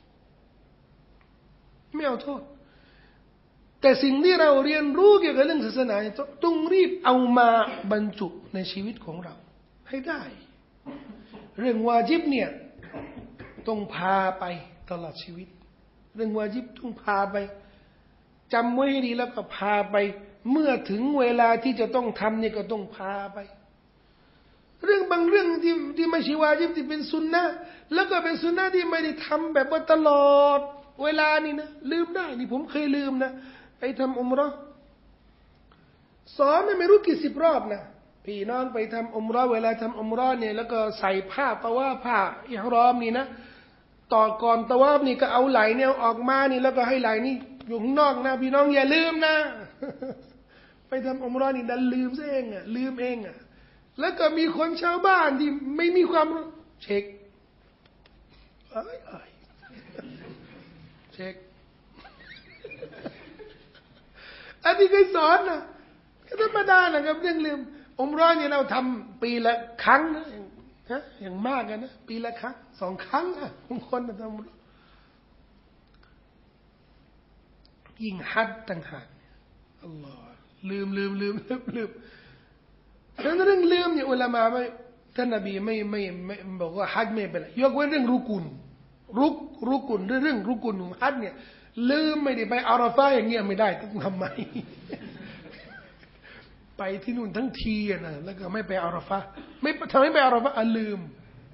ไม่เอาโทษแต่สิ่งที่เราเรียนรู้เกี่ยวกับเรื่องศาสนาต้องรีบเอามาบรรจุในชีวิตของเราให้ได้เรื่องวาญิบเนี่ยต้องพาไปตลอดชีวิตเรื่องวาญิบต้องพาไปจำไว้ให้ดีแล้วก็พาไปเมื่อถึงเวลาที่จะต้องทำเนี่ยก็ต้องพาไปเรื่องบางเรื่องที่ไม่ใช่วาญิบที่เป็นซุนนะห์แล้วก็เป็นซุนนะห์ที่ไม่ได้ทำแบบว่าตลอดเวลานี่นะลืมได้นี่ผมเคยลืมนะไปทำอุมเราะห์สอนไม่รู้กี่สิบรอบนะพี่น้องไปทำอุมเราะห์เวลาทำอุมเราะห์เนี่ยแล้วก็ใส่ผ้าตะวาผ้าอิหรอมนี่นะต่อก่อนตะวาฟนี่ก็เอาไหล่เนี่ยออกมานี่แล้วก็ให้ไหล่นี่อยู่ข้างนอกนะพี่น้องอย่าลืมนะไปทำอุมเราะห์นี่ดันลืมซะเองลืมเองแล้วก็มีคนชาวบ้านที่ไม่มีความรู้เช็คเช็คอันนี้เคยสอนนะก็ธรรมดานะครับเรื่องลืมอุมเราะห์เนี่ยเราทำปีละครั้งนะอย่างมากกันนะปีละครั้ง2 ครั้งบางคนทำยิ่งฮัจญ์ต่างหากอัลลอฮ์ลืมแล้วเรื่องลืมเนี่ยอุลามะไม่ท่านนบีไม่บอกว่าฮัจญ์ไม่เป็นไรยกเว้นเรื่องรุกุนเรื่องรุกุนของฮัจญ์เนี่ยลืมไม่ได้ไปอาราฟะห์อย่างเงี้ยไม่ได้ต้องทำไมไปที่นู่นทั้งทีนะแล้วก็ไม่ไปอาราฟะห์ไม่ทำให้ไปอาราฟะห์ลืม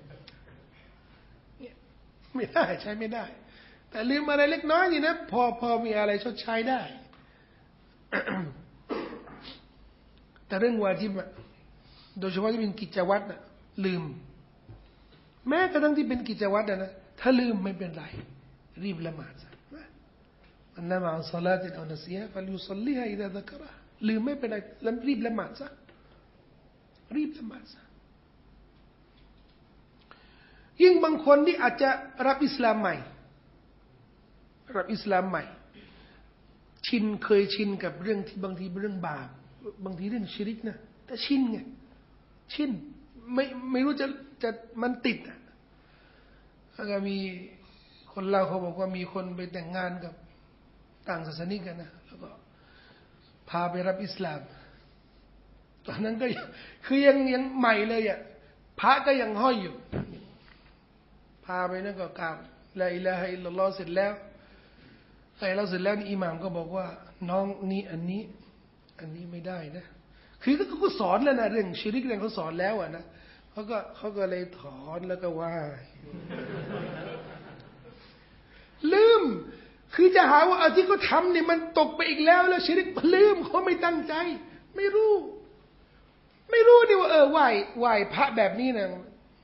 ไม่ได้ใช้ไม่ได้แต่ลืมอะไรเล็กน้อยนี่นะพอมีอะไรชดใช้ได้ แต่เรื่องวาญิบโดยเฉพาะที่เป็นกิจวัตรลืมแม้กระทั่งที่เป็นกิจวัตรนะถ้าลืมไม่เป็นไรรีบละหมาดซะอันนั้นมาศอลาติเอานะซียะฟัลยุศอลลิฮะอิซาซักเราะห์ลืมไม่เป็นไรรีบละหมาดซะยิ่งบางคนที่อาจจะรับอิสลามใหม่เคยชินกับเรื่องที่บางทีเรื่องบาปบางทีเรื่องชิริกนะแต่ชินไงชินไม่รู้จะมันติดอ่ะแล้วก็มีคนเล่าเขาบอกว่ามีคนไปแต่งงานกับต่างศาสนิกกันนะแล้วก็พาไปรับอิสลามตอนนั้นก็คือยังใหม่เลยอ่ะพระก็ยังห้อยอยู่พาไปนั่นก็กราบลาอิลาฮะอิลลัลลอฮ์เสร็จแล้วใส่เราเสร็จแล้วอิหม่ามก็บอกว่าน้องนี่อันนี้ไม่ได้นะคือเขาสอนแล้วนะเรื่องชิริกเรื่องเขาสอนแล้วอ่ะนะเขาก็เลยถอนแล้วก็ว่าลืมคือจะหาว่าที่เขาทำเนี่ยมันตกไปอีกแล้วชิริกลืมเขาไม่ตั้งใจไม่รู้ดิว่าไหว้พระแบบนี้นะ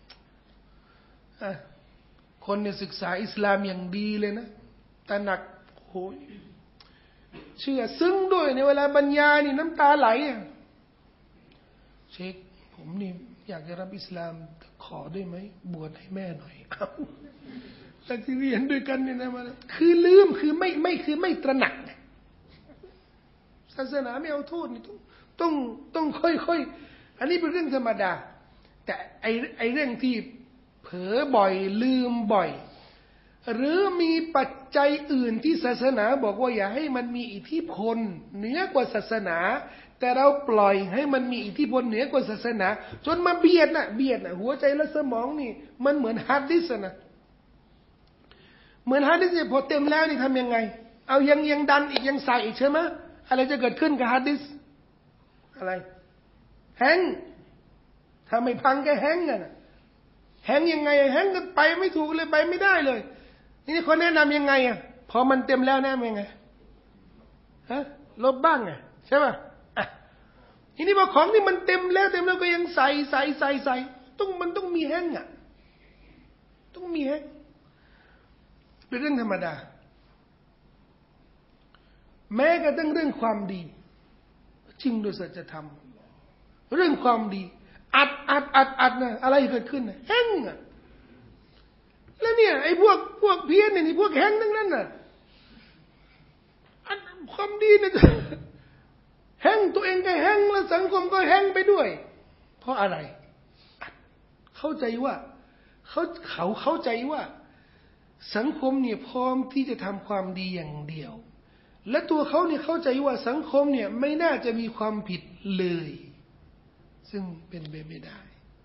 คนเนี่ยศึกษาอิสลามอย่างดีเลยนะแต่หนักโหยเชื่อซึ้งด้วยในเวลาบรรยายนี่น้ำตาไหลเชคผมนี่อยากจะรับอิสลามขอได้ไหมบวชให้แม่หน่อยเอาแต่ที่เรียนด้วยกันเนี่ยนะมันคือลืมคือไม่ตระหนักศาสนาไม่เอาโทษนี่ต้องค่อยอันนี้เป็นเรื่องธรรมดาแต่ไอเรื่องที่เผลอบ่อยลืมบ่อยหรือมีปัจจัยอื่นที่ศาสนาบอกว่าอย่าให้มันมีอิทธิพลเหนือกว่าศาสนาแต่เราปล่อยให้มันมีอิทธิพลเหนือกว่าศาสนาจนมาเบียดนะหัวใจและสมองนี่มันเหมือนฮาร์ดดิสก์นะเหมือนฮาร์ดดิสก์พอเต็มแล้วนี่ทำยังไงเอายังดันอีกยังใส่อีกใช่ไหมอะไรจะเกิดขึ้นกับฮาร์ดดิสก์อะไรแฮงก์ถ้าไม่พังก็แฮงก์กันแฮงก์ยังไงแฮงก์ก็ไปไม่ถูกเลยไปไม่ได้เลยนี่คนแนะนำยังไงพอมันเต็มแล้วแนะนำยังไงลบบ้างไงใช่ป่ะทีนี้พอของที่มันเต็มแล้วก็ยังใส่มันต้องมีแฮงก์ต้องมีแฮงก์เป็นเรื่องธรรมดาแม้กระทั่งเรื่องความดีจริงโดยสัจธรรมเรื่องความดีอัดนะอะไรเกิดขึ้นแฮงก์แล้วเนี่ยไอ้พวกเพี้ยนนี่พวกแฮงก์ทั้งนั้นน่ะความดีเนี่ยแฮงก์ตัวเองก็แฮงก์แล้วสังคมก็แฮงก์ไปด้วยเพราะอะไรเข้าใจว่าเขาเข้าใจว่าสังคมเนี่ยพร้อมที่จะทำความดีอย่างเดียวและตัวเขาเนี่ยเข้าใจว่าสังคมเนี่ยไม่น่าจะมีความผิดเลยซึ่งเป็นไปไม่ได้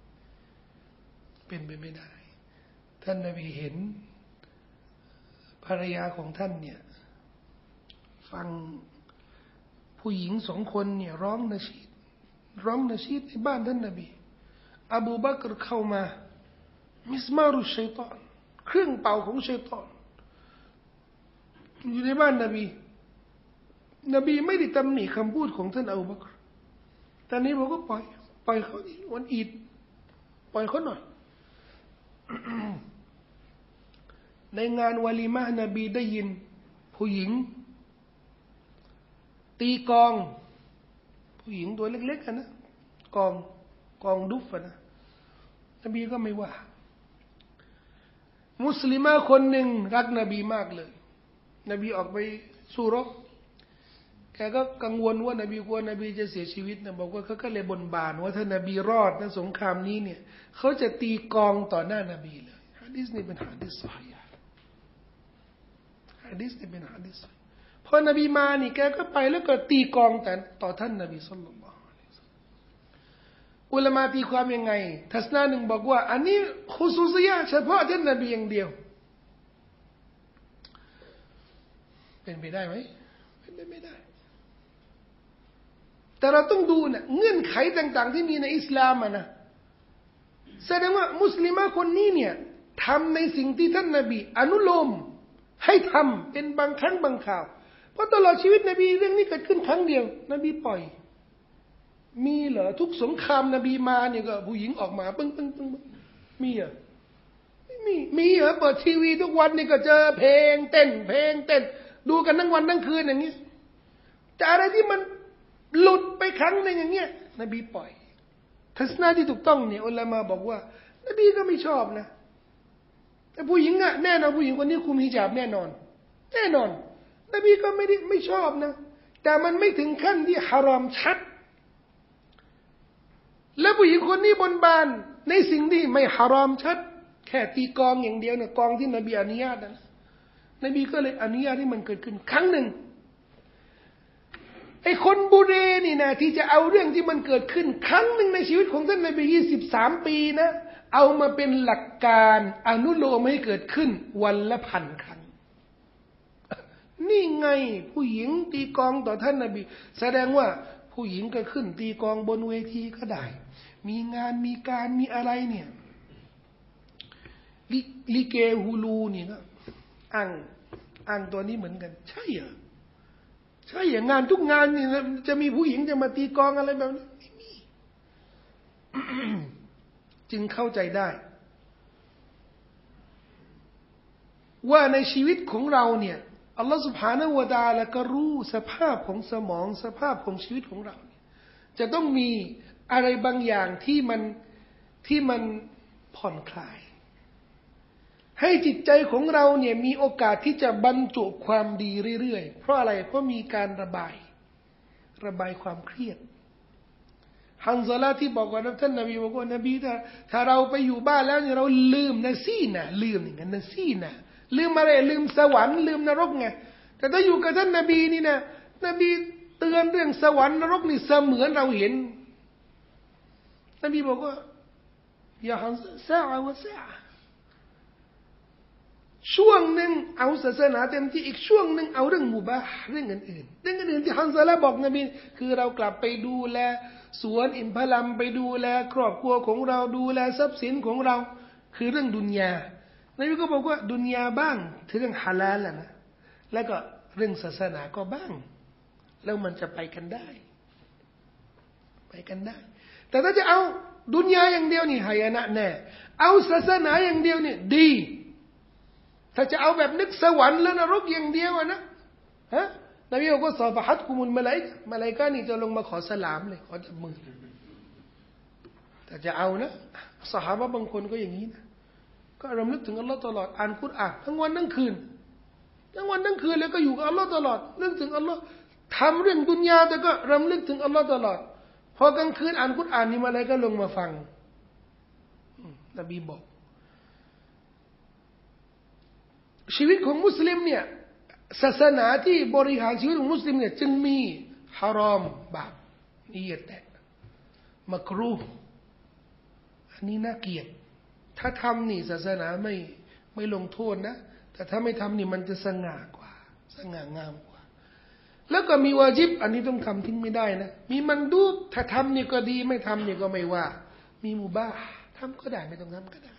ท่านนบีเห็นภรรยาของท่านเนี่ยฟังผู้หญิง2 คนเนี่ยร้องนะชีดในบ้านท่านนบีอบูบักรเข้ามามิสมารุชัยฏอนเครื่องเป่าของชัยฏอนอยู่ในบ้านนบีไม่ได้ตำหนิคำพูดของท่านอบูบักรแต่นี้บอกว่าปล่อยเขาดิวันอีดปล่อยเขาหน่อย ในงานวะลีมะห์นบีได้ยินผู้หญิงตีกลองผู้หญิงตัวเล็กๆนะกองดุฟนะนบีก็ไม่ว่ามุสลิมะคนหนึ่งรักนบีมากเลยนบีออกไปสู้รบแกก็กังวลว่านบีกลัวนบีจะเสียชีวิตนะบอกว่าเขาก็เลยบนบานว่าถ้านบีรอดในสงครามนี้เนี่ยเขาจะตีกลองต่อหน้านบีเลยหะดีษนี้เป็นหะดีษซอฮีฮ์หะดีษนี้เป็นหะดีษพอนบีมานี่แกก็ไปแล้วก็ตีกลองแต่ต่อท่านนบีศ็อลลัลลอฮุอะลัยฮิวะซัลลัมอุลามะตีความยังไงทัศนะหนึ่งบอกว่าอันนี้คุซูซิยะห์เฉพาะท่านนบีอย่างเดียวเป็นไปได้ไหมเป็นไปไม่ได้แต่เราต้องดูนะเงื่อนไขต่างๆที่มีในอิสลามนะแสดงว่ามุสลิมคนนี้เนี่ยทำในสิ่งที่ท่านนบีอนุโลมให้ทำเป็นบางครั้งบางคราวเพราะตลอดชีวิตนบีเรื่องนี้เกิดขึ้นครั้งเดียวนบีปล่อยมีเหรอทุกสงครามนบีมาเนี่ยก็ผู้หญิงออกมาปึ้งมีเหรอไม่มีเหรอเปิดทีวีทุกวันนี่ก็เจอเพลงเต้นดูกันทั้งวันทั้งคืนอย่างนี้แต่อะไรที่มันหลุดไปครั้งหนึ่งอย่างเงี้ยนบีปล่อยทัศนะที่ถูกต้องเนี่ยอุลามะบอกว่านบีก็ไม่ชอบนะแต่ผู้หญิงอะแน่นอนผู้หญิงคนนี้คุมฮิญาบแน่นอนนบีก็ไม่ชอบนะแต่มันไม่ถึงขั้นที่ฮารอมชัดแล้วผู้หญิงคนนี้บนบานในสิ่งที่ไม่ฮารอมชัดแค่ตีกองอย่างเดียวเนี่ยกองที่นบีอนุญาตนะนบีก็เลยอนุญาตให้มันเกิดขึ้นครั้งหนึ่งไอ้คนบุเรนี่นะที่จะเอาเรื่องที่มันเกิดขึ้นครั้งหนึ่งในชีวิตของท่านนบี23 ปีนะเอามาเป็นหลักการอนุโลมให้เกิดขึ้นวันละ1,000 ครั้งนี่ไงผู้หญิงตีกองต่อท่านนบีแสดงว่าผู้หญิงก็ขึ้นตีกองบนเวทีก็ได้มีงานมีการมีอะไรเนี่ยลิเกฮูลูนี่ก็อ้างตัวนี้เหมือนกันใช่เหรอใช่อย่างงานทุกงานนี่จะมีผู้หญิงจะมาตีกองอะไรแบบนี้ไม่มี จึงเข้าใจได้ว่าในชีวิตของเราเนี่ยอัลลอฮฺ سبحانه และ تعالى ก็รู้สภาพของสมองสภาพของชีวิตของเราจะต้องมีอะไรบางอย่างที่มันผ่อนคลายให้จิตใจของเราเนี่ยมีโอกาสที่จะบรรจุความดีเรื่อยๆเพราะอะไรเพราะมีการระบายความเครียดฮันซาลาที่บอกว่าท่านนบีบอกว่านบีถ้าเราไปอยู่บ้านแล้วเนี่ยเราลืมนะซีนะลืมอย่างนั้นนะซีนะลืมอะไรลืมสวรรค์ลืมนรกไงแต่ถ้าอยู่กับท่านนบีนี่นะนบีเตือนเรื่องสวรรค์นรกนี่เสมือนเราเห็นนบีบอกว่าอย่าฮันซาอะวะซาช่วงหนึ่งเอาศาสนาเต็มที่อีกช่วงหนึ่งเอาเรื่องมุบาห์เรื่องอื่นๆที่ฮันซาลาบอกนบีคือเรากลับไปดูแลสวนอินทผลัมไปดูแลครอบครัวของเราดูแลทรัพย์สินของเราคือเรื่องดุนยานบีก็บอกว่าดุนยาบ้างถึงเรื่องฮาลาลนะแล้วก็เรื่องศาสนาก็บ้างแล้วมันจะไปกันได้แต่ถ้าจะเอาดุนยาอย่างเดียวนี่หายนะแน่เอาศาสนาอย่างเดียวนี่ดีถ้าจะเอาแบบนึกสวรรค์และนรกอย่างเดียวนะฮะนบีบอกว่าซอฟะฮัตกุมุลมาลาอิกะห์นี่จะลงมาขอสลามเลยขอจับมือแต่จะเอานะซอฮาบะห์บางคนก็อย่างนี้นะก็รำลึกถึงอัลลอฮ์ตลอดอ่านกุรอานทั้งวันทั้งคืนแล้วก็อยู่กับอัลลอฮ์ตลอดนึกถึงอัลลอฮ์ทำเรื่องดุนยาแต่ก็รำลึกถึงอัลลอฮ์ตลอดพอกลางคืนอ่านกุรอานนี่มาลาอิกะห์ลงมาฟังนบีบอกชีวิตของมุสลิมเนี่ยศาสนาที่บริหารชีวิตของมุสลิมเนี่ยจึงมีฮารอมบาปนี่แตะมักรูฮ์อันนี้น่าเกลียดถ้าทำนี่ศาสนาไม่ลงโทษนะแต่ถ้าไม่ทำนี่มันจะสง่ากว่าสง่างามกว่าแล้วก็มีวาญิบอันนี้ต้องทำทิ้งไม่ได้นะมีมันดูบถ้าทำนี่ก็ดีไม่ทำนี่ก็ไม่ว่ามีมุบาห์ทำก็ได้ไม่ต้องทำก็ได้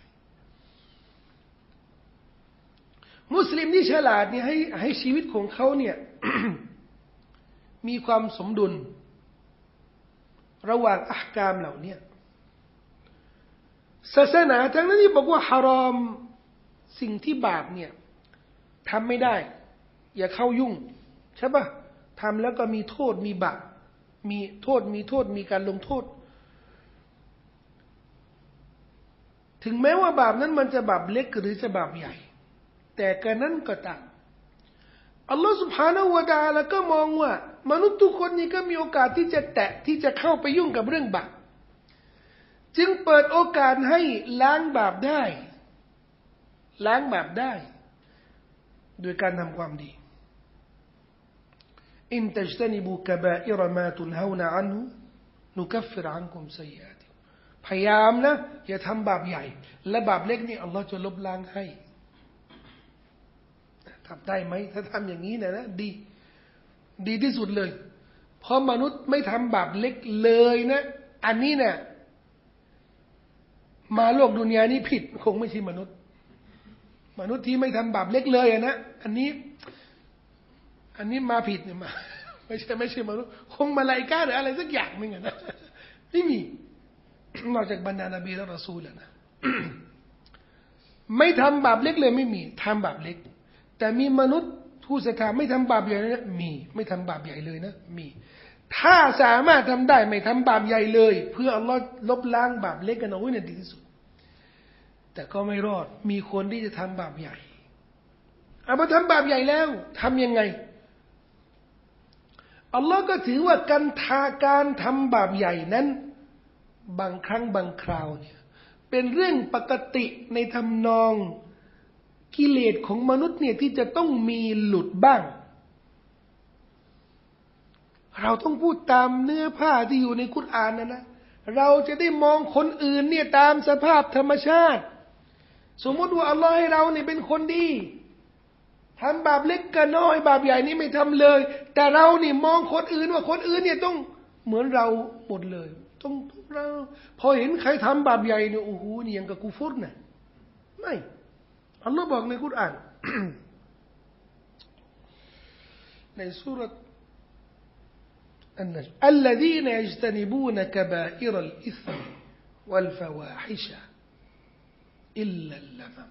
มุสลิมที่ฉลาดเนี่ยให้ชีวิตของเขาเนี่ย มีความสมดุลระหว่างอัห์กามเหล่านี้ศาสนาทั้งนั้นที่บอกว่าฮารอมสิ่งที่บาปเนี่ยทำไม่ได้อย่าเข้ายุ่งใช่ปะทำแล้วก็มีโทษมีบาปมีโทษมีการลงโทษถึงแม้ว่าบาปนั้นมันจะบาปเล็กหรือจะบาปใหญ่แต่การนั้นก็ตามอัลลอฮฺ سبحانه และ تعالى ก็มองว่ามนุษย์ทุกคนนี้ก็มีโอกาสที่จะแตะที่จะเข้าไปยุ่งกับเรื่องบาปจึงเปิดโอกาสให้ล้างบาปได้โดยการทำความดีอินตัจตนิบูกะบาอิรมาตุนฮาวนะอันฮุนุกัฟฟิรอันกุมซัยยาติพยายามนะอย่าทำบาปใหญ่และบาปเล็กนี่อัลลอฮฺจะลบล้างให้ทำได้ไหมถ้าทำอย่างนี้นะดีที่สุดเลยเพราะมนุษย์ไม่ทำบาปเล็กเลยนะอันนี้เนี่ยมาโลกดุนยานี้ผิดคงไม่ใช่มนุษย์ที่ไม่ทำบาปเล็กเลยนะอันนี้มาผิดเนี่ยมาไม่ใช่มนุษย์คงมาลาอิกะห์หรืออะไรสักอย่างนึงนะไม่มีนอกจากบรรดานบีและรอซูลแล้วนะ ไม่ทำบาปเล็กเลยไม่มีทำบาปเล็กแต่มีมนุษย์ผู้ศรัทธาไม่ทำบาปใหญ่นะมีไม่ทำบาปใหญ่เลยนะมีถ้าสามารถทำได้ไม่ทำบาปใหญ่เลยเพื่ออัลลอฮ์ลบล้างบาปเล็กกันเอาไว้ในดีที่สุดแต่ก็ไม่รอดมีคนที่จะทำบาปใหญ่พอทำบาปใหญ่แล้วทำยังไงอัลลอฮ์ก็ถือว่าการทำบาปใหญ่นั้นบางครั้งบางคราวเนี่ยเป็นเรื่องปกติในทำนองกิเลสของมนุษย์เนี่ยที่จะต้องมีหลุดบ้างเราต้องพูดตามเนื้อผ้าที่อยู่ในกุรอานนะเราจะได้มองคนอื่นเนี่ยตามสภาพธรรมชาติสมมติว่าอัลลอฮ์ให้เราเนี่ยเป็นคนดีทำบาปเล็กก็น้อยบาปใหญ่นี่ไม่ทำเลยแต่เรานี่มองคนอื่นว่าคนอื่นเนี่ยต้องเหมือนเราหมดเลยต้องเราพอเห็นใครทำบาปใหญ่เนี่ยโอ้โหนี่ยังกับกูฟุตนะไม่อัลลอฮ์บอกในกุรอาน ในสุรษالنجم الذين يجتنبون كبائر الإثم والفواحش إلا اللمم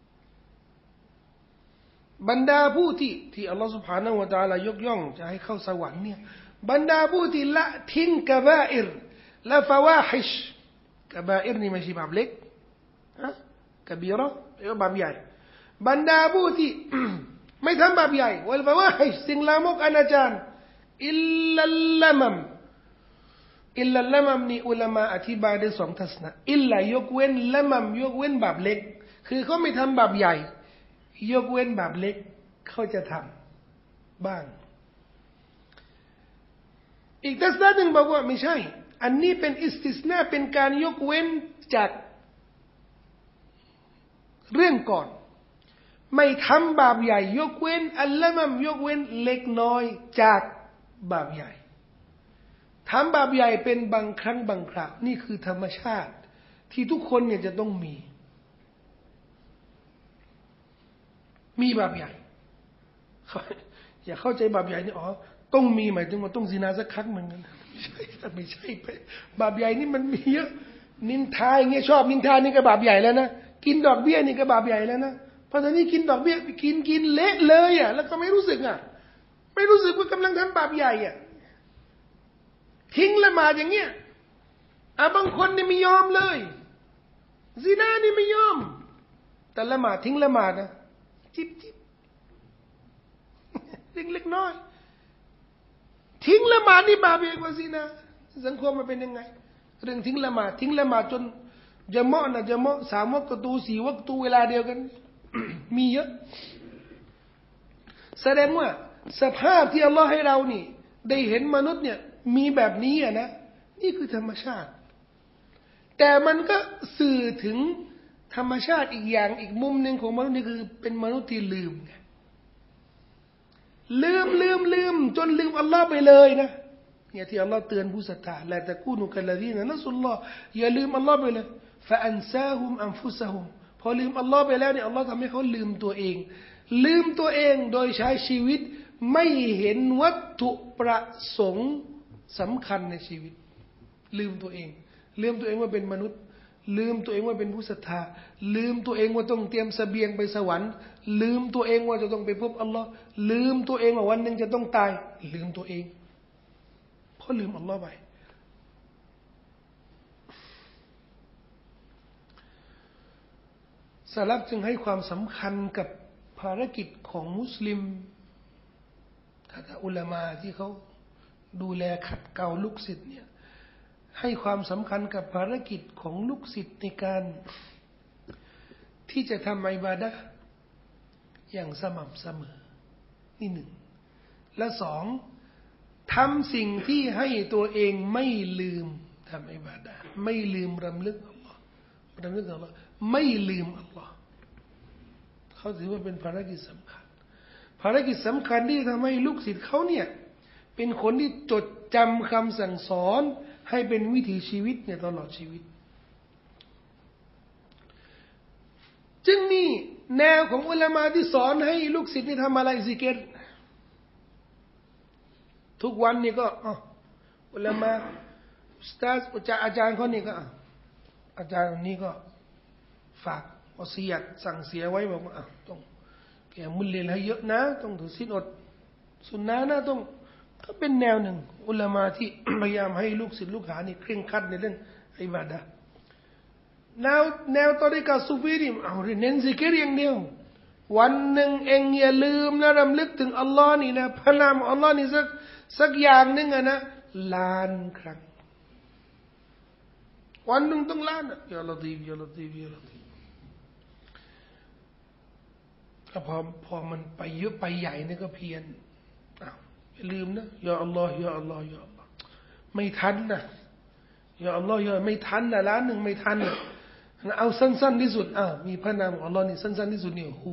บรรดาผู้ที่อัลลอฮฺ سبحانه และ تعالى ยกย่องจะให้เข้าสวรรค์เนี่ยบรรดาผู้ที่ละทิ้งกะบาอิรและฟาวาฮิชกะบาอิรนี่ไม่ใช่บาปเล็กกะบีเราะห์แปลว่าบาปใหญ่บรรดาผู้ที่ ไม่ทำบาปใหญ่วัลฟาวาฮิชสิ่งลามกอนาจารอิลลัลละมัมอิลลัลละมัมนี่อุลามะอธิบายได้สองทัศนะอิลลายกเว้นละมัมยกเว้นบาปเล็กคือเขาไม่ทำบาปใหญ่ยกเว้นบาปเล็กเขาจะทำบ้างอีกทัศนะหนึ่งบอกว่าไม่ใช่อันนี้เป็นอิสติสนาเป็นการยกเว้นจากเรื่องก่อนไม่ทำบาปใหญ่ยกเว้นอัลละมัมยกเว้นเล็กน้อยจากบาปใหญ่ทำบาปใหญ่เป็นบางครั้งบางคราวนี่คือธรรมชาติที่ทุกคนเนี่ยจะต้องมีบาปใหญ่อย่าเข้าใจบาปใหญ่นี่อ๋อต้องมีหมายถึงว่าต้องซินาสักครั้งเหมือนกันไม่ใช่บาปใหญ่นี่มันมีเยอะนินทาอย่างเงี้ยชอบนินทานี่ก็บาปใหญ่แล้วนะกินดอกเบี้ยนี่ก็บาปใหญ่แล้วนะเพราะตอนนี้กินดอกเบี้ยกินเละเลยอ่ะแล้วก็ไม่รู้สึกไม่รู้สึกว่ากำลังทำบาปใหญ่อ่ะทิ้งละหมาดอย่างเงี้ยบางคนนี่ไม่ยอมเลยซินานี่ไม่ยอมแต่ละหมาดทิ้งละหมาดนะจิบเรื่องเล็กน้อยทิ้งละหมาดนี่บาปใหญ่กว่าซินาสังคมมันเป็นยังไงเรื่องทิ้งละหมาดจนจะเหมาะ3 วักตู4 วักตูเวลาเดียวกัน มีเยอะแสดงว่าสภาพที่อัลลอฮ์ให้เรานี่ได้เห็นมนุษย์เนี่ยมีแบบนี้อ่ะนะนี่คือธรรมชาติแต่มันก็สื่อถึงธรรมชาติอีกอย่างอีกมุมหนึ่งของมนุษย์นี่คือเป็นมนุษย์ที่ลืมจนลืมอัลลอฮ์ไปเลยนะเนี่ยที่อัลลอฮ์เตือนผู้ศรัทธาละตะกูนุกัลลซีนะนัสซุลลอฮ์อย่าลืมอัลลอฮ์ไปเลยฟะอันซาฮุมอันฟุซะฮุมพอลืมอัลลอฮ์ไปแล้วเนี่ยอัลลอฮ์ทำให้เขาลืมตัวเองโดยใช้ชีวิตไม่เห็นวัตถุประสงค์สำคัญในชีวิตลืมตัวเองว่าเป็นมนุษย์ลืมตัวเองว่าเป็นผู้ศรัทธาลืมตัวเองว่าต้องเตรียมเสบียงไปสวรรค์ลืมตัวเองว่าจะต้องไปพบอัลลอฮ์ลืมตัวเองว่าวันหนึ่งจะต้องตายลืมตัวเองเพราะลืมอัลลอฮ์ไปสลับจึงให้ความสำคัญกับภารกิจของมุสลิมถ้าอุลามาที่เขาดูแลขัดเกลาลูกศิษย์เนี่ยให้ความสำคัญกับภารกิจของลูกศิษย์ในการที่จะทำอิบาดะห์อย่างสม่ำเสมอนี่หนึ่งและสองทำสิ่งที่ให้ตัวเองไม่ลืมทำอิบาดะห์ไม่ลืมรำลึกอัลลอฮ์ไม่ลืมอัลลอฮ์เขาถือว่าเป็นภารกิจสำคัญที่ทำให้ลูกศิษย์เขาเนี่ยเป็นคนที่จดจำคำสั่งสอนให้เป็นวิถีชีวิตเนี่ยตลอดชีวิตจึงนี่แนวของอุลามะที่สอนให้ลูกศิษย์นี่ทำอะไรซิกรทุกวันนี่ก็อุลามะอุสตาซอาจารย์คนนี้ก็อาจารย์คนนี้ก็ฝากวะซียะห์สั่งเสียไว้บอกว่าต้องแก่มุลลิลให้เยอะนะต้องถือศีลอดสุนนะนะต้องก็เป็นแนวหนึ่งอุลามะที่ พยายามให้ลูกศิษย์ลูกหานี่เคร่งครัดในเรื่องอิบาดะห์แนวตอริกะซูฟีนี่เน้นซิกรอย่างเดียววันหนึ่งเองอย่าลืมนะรำลึกถึงอัลลอฮ์นี่นะพระนามอัลลอฮ์นี่สักอย่างนึงนะล้านครั้งวันหนึ่งต้องล้านยาละตีฟยาละตีฟยาละตีฟพอมันไปเยอะไปใหญ่นี่ก็เพี้ยนอย่าลืมนะยาอัลลอฮ์ยาอัลลอฮ์ยาอัลลอฮ์ไม่ทันนะยาอัลลอฮ์ยาไม่ทันนะล้านหนึ่งไม่ทันนะเอาสั้นๆที่สุดมีพระนามของอัลลอฮ์นี่สั้นๆที่สุดเนี่ยฮู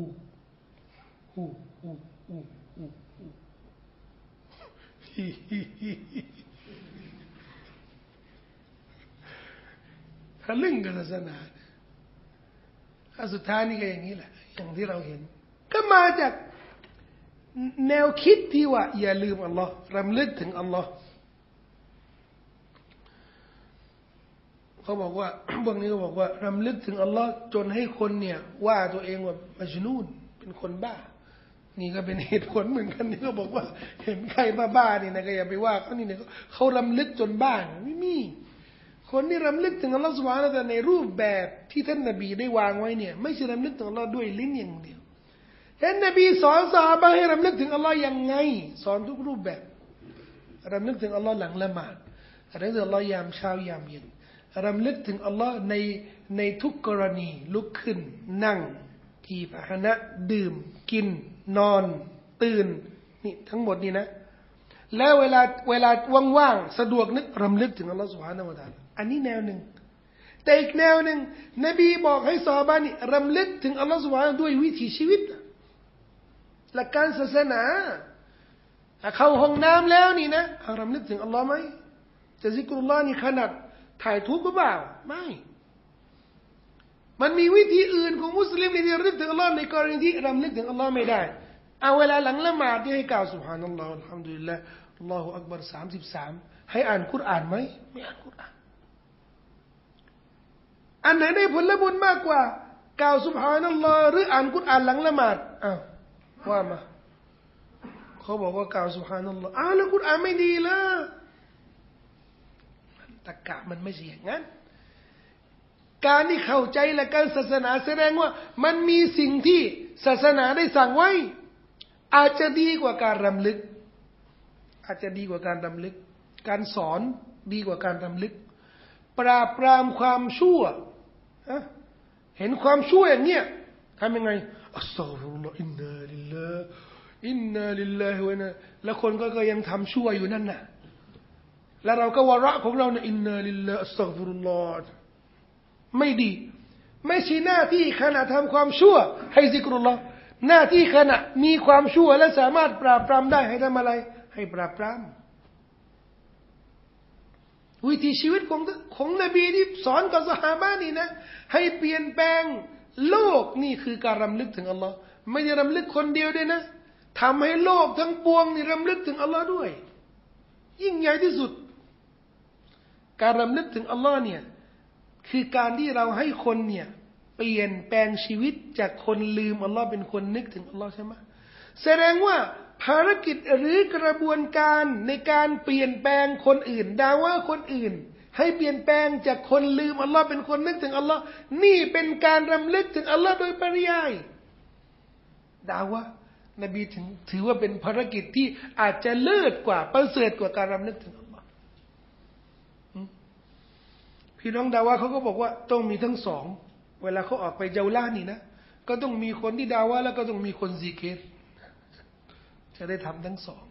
ทะลึ่งกับศาสนาสุดท้ายนี่ก็อย่างนี้แหละอย่างที่เราเห็นก็มาจากแนวคิดที่ว่าอย่าลืมอัลลอฮ์รำลึกถึงอัลลอฮ์เขาบอกว่าพวกนี้ก็บอกว่ารำลึกถึงอัลลอฮ์จนให้คนเนี่ยว่าตัวเองว่ามัจญูนเป็นคนบ้านี่ก็เป็นเหตุผลเหมือนกันนี่ก็บอกว่าเห็นใครบ้าๆนี่นะก็อย่าไปว่าเขานี่เนี่ยเขารำลึกจนบ้าไม่มีคนที่รำลึกถึงอัลลอฮ์ซุบฮานะฮูวะตะอาลาในรูปแบบที่ท่านนบีได้วางไว้เนี่ยไม่ใช่รำลึกถึงอัลลอฮ์ด้วยลิ้นอย่างเดียวท่านนบีสอนซอฮาบะห์ให้รำลึกถึงอัลลอฮ์ยังไงสอนทุกรูปแบบรำลึกถึงอัลลอฮ์หลังละหมาดรำลึกถึงอัลลอฮ์ยามเช้ายามเย็นรำลึกถึงอัลลอฮ์ในทุกกรณีลุกขึ้นนั่งขี่พาหนะดื่มกินนอนตื่นนี่ทั้งหมดนี่นะแล้วเวลาว่างๆสะดวกนึกรำลึกถึงอัลลอฮ์ซุบฮานะฮูวะตะอาลาอันนี้แนวหนึ่งแต่อีกแนวหนึ่งนบีบอกให้ซอฮาบะห์นี่รำลึกถึงอัลลอฮ์ซุบฮานะฮูวะตะอาลาด้วยวิถีชีวิตหลักการศาสนาเข้าห้องน้ำแล้วนี่นะรำลึกถึงอัลลอฮ์ไหมจะซิกรุลลอฮ์นี่ขนาดถ่ายทุกข์หรือเปล่าไม่มันมีวิธีอื่นของมุสลิมที่รำลึกถึงอัลลอฮ์ในกรณีที่รำลึกถึงอัลลอฮ์ไม่ได้เอาเวลาหลังละหมาดที่ให้กล่าวซุบฮานัลลอฮ์อัลฮัมดุลิลลาห์อัลลอฮุอักบัร33ให้อ่านกุรอานไหมไม่อ่านกุรอานอันไหนได้ผลบุญมากกว่ากล่าวซุบฮานัลลอฮ์หรืออ่านกุรอานหลังละหมาดว่ามาเขาบอกว่ากล่าวซุบฮานัลลอฮ์แล้วกุรอานไม่ดีล่ะตะกะมันไม่ใช่อย่างนั้นการที่เข้าใจและการศาสนาแสดงว่ามันมีสิ่งที่ศาสนาได้สั่งไว้อาจจะดีกว่าการรำลึกอาจจะดีกว่าการรำลึกการสอนดีกว่าการรำลึกปราบปรามความชั่วเห็นความชั่วอย่างเนี้ยทำยังไงอัสซาฟุรุลลอฮ์อินนาลิลลาห์อินนาลิลลาฮิวะอินนาแล้วคนก็ยังทำชั่วอยู่นั่นน่ะแล้วเราก็วาระของเราเนี่ยอินนาลิลลาห์อัสตัฆฟิรุลลอฮ์ไม่ดีไม่ใช่หน้าที่ขณะทำความชั่วให้ซิกรุลลอฮ์หน้าที่ขณะมีความชั่วและสามารถปราบปรามได้ให้ทำอะไรให้ปราบปรามวิถีชีวิตของนบีที่สอนกับซอฮาบะห์นี่นะให้เปลี่ยนแปลงโลกนี่คือการรำลึกถึงอัลลอฮ์ไม่ใช่รำลึกคนเดียวด้วยนะทำให้โลกทั้งปวงนี่รำลึกถึงอัลลอฮ์ด้วยยิ่งใหญ่ที่สุดการรำลึกถึงอัลลอฮ์เนี่ยคือการที่เราให้คนเนี่ยเปลี่ยนแปลงชีวิตจากคนลืมอัลลอฮ์เป็นคนนึกถึงอัลลอฮ์ใช่ไหมแสดงว่าภารกิจหรือกระบวนการในการเปลี่ยนแปลงคนอื่นดาว่าคนอื่นให้เปลี่ยนแปลงจากคนลืมอัลลอฮ์เป็นคนนึกถึงอัลลอฮ์นี่เป็นการรำลึกถึงอัลลอฮ์โดยปริยายดาว่านบีถือว่าเป็นภารกิจที่อาจจะเลิศกว่าประเสริฐกว่าการรำลึกถึงอัลลอฮ์พี่น้องดาว่าเขาก็บอกว่าต้องมีทั้งสองเวลาเขาออกไปเจาล่านี่นะก็ต้องมีคนที่ดาว่าแล้วก็ต้องมีคนซิกรจะได้ทำทั้งสอง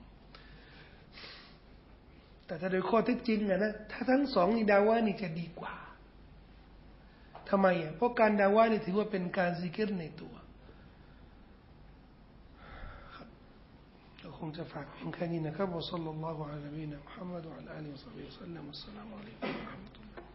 แต่ถ้าโดยข้อเท็จจริงนะถ้าทั้งสองนี่ดาว่านี่จะดีกว่าทำไมเพราะการดาว่านี่ถือว่าเป็นการซิกรในตัวเราคงจะฝากเพียงแค่นี้นะครับวะศ็อลลัลลอฮุอะลัยฮิวะซัลลัมมุฮัมมัดวะอะลาอาลิฮิวะศ็อฮบิฮิวะซัลลัมอัสสลามุอะลัยกุมวะเราะห์มะตุลลอฮ์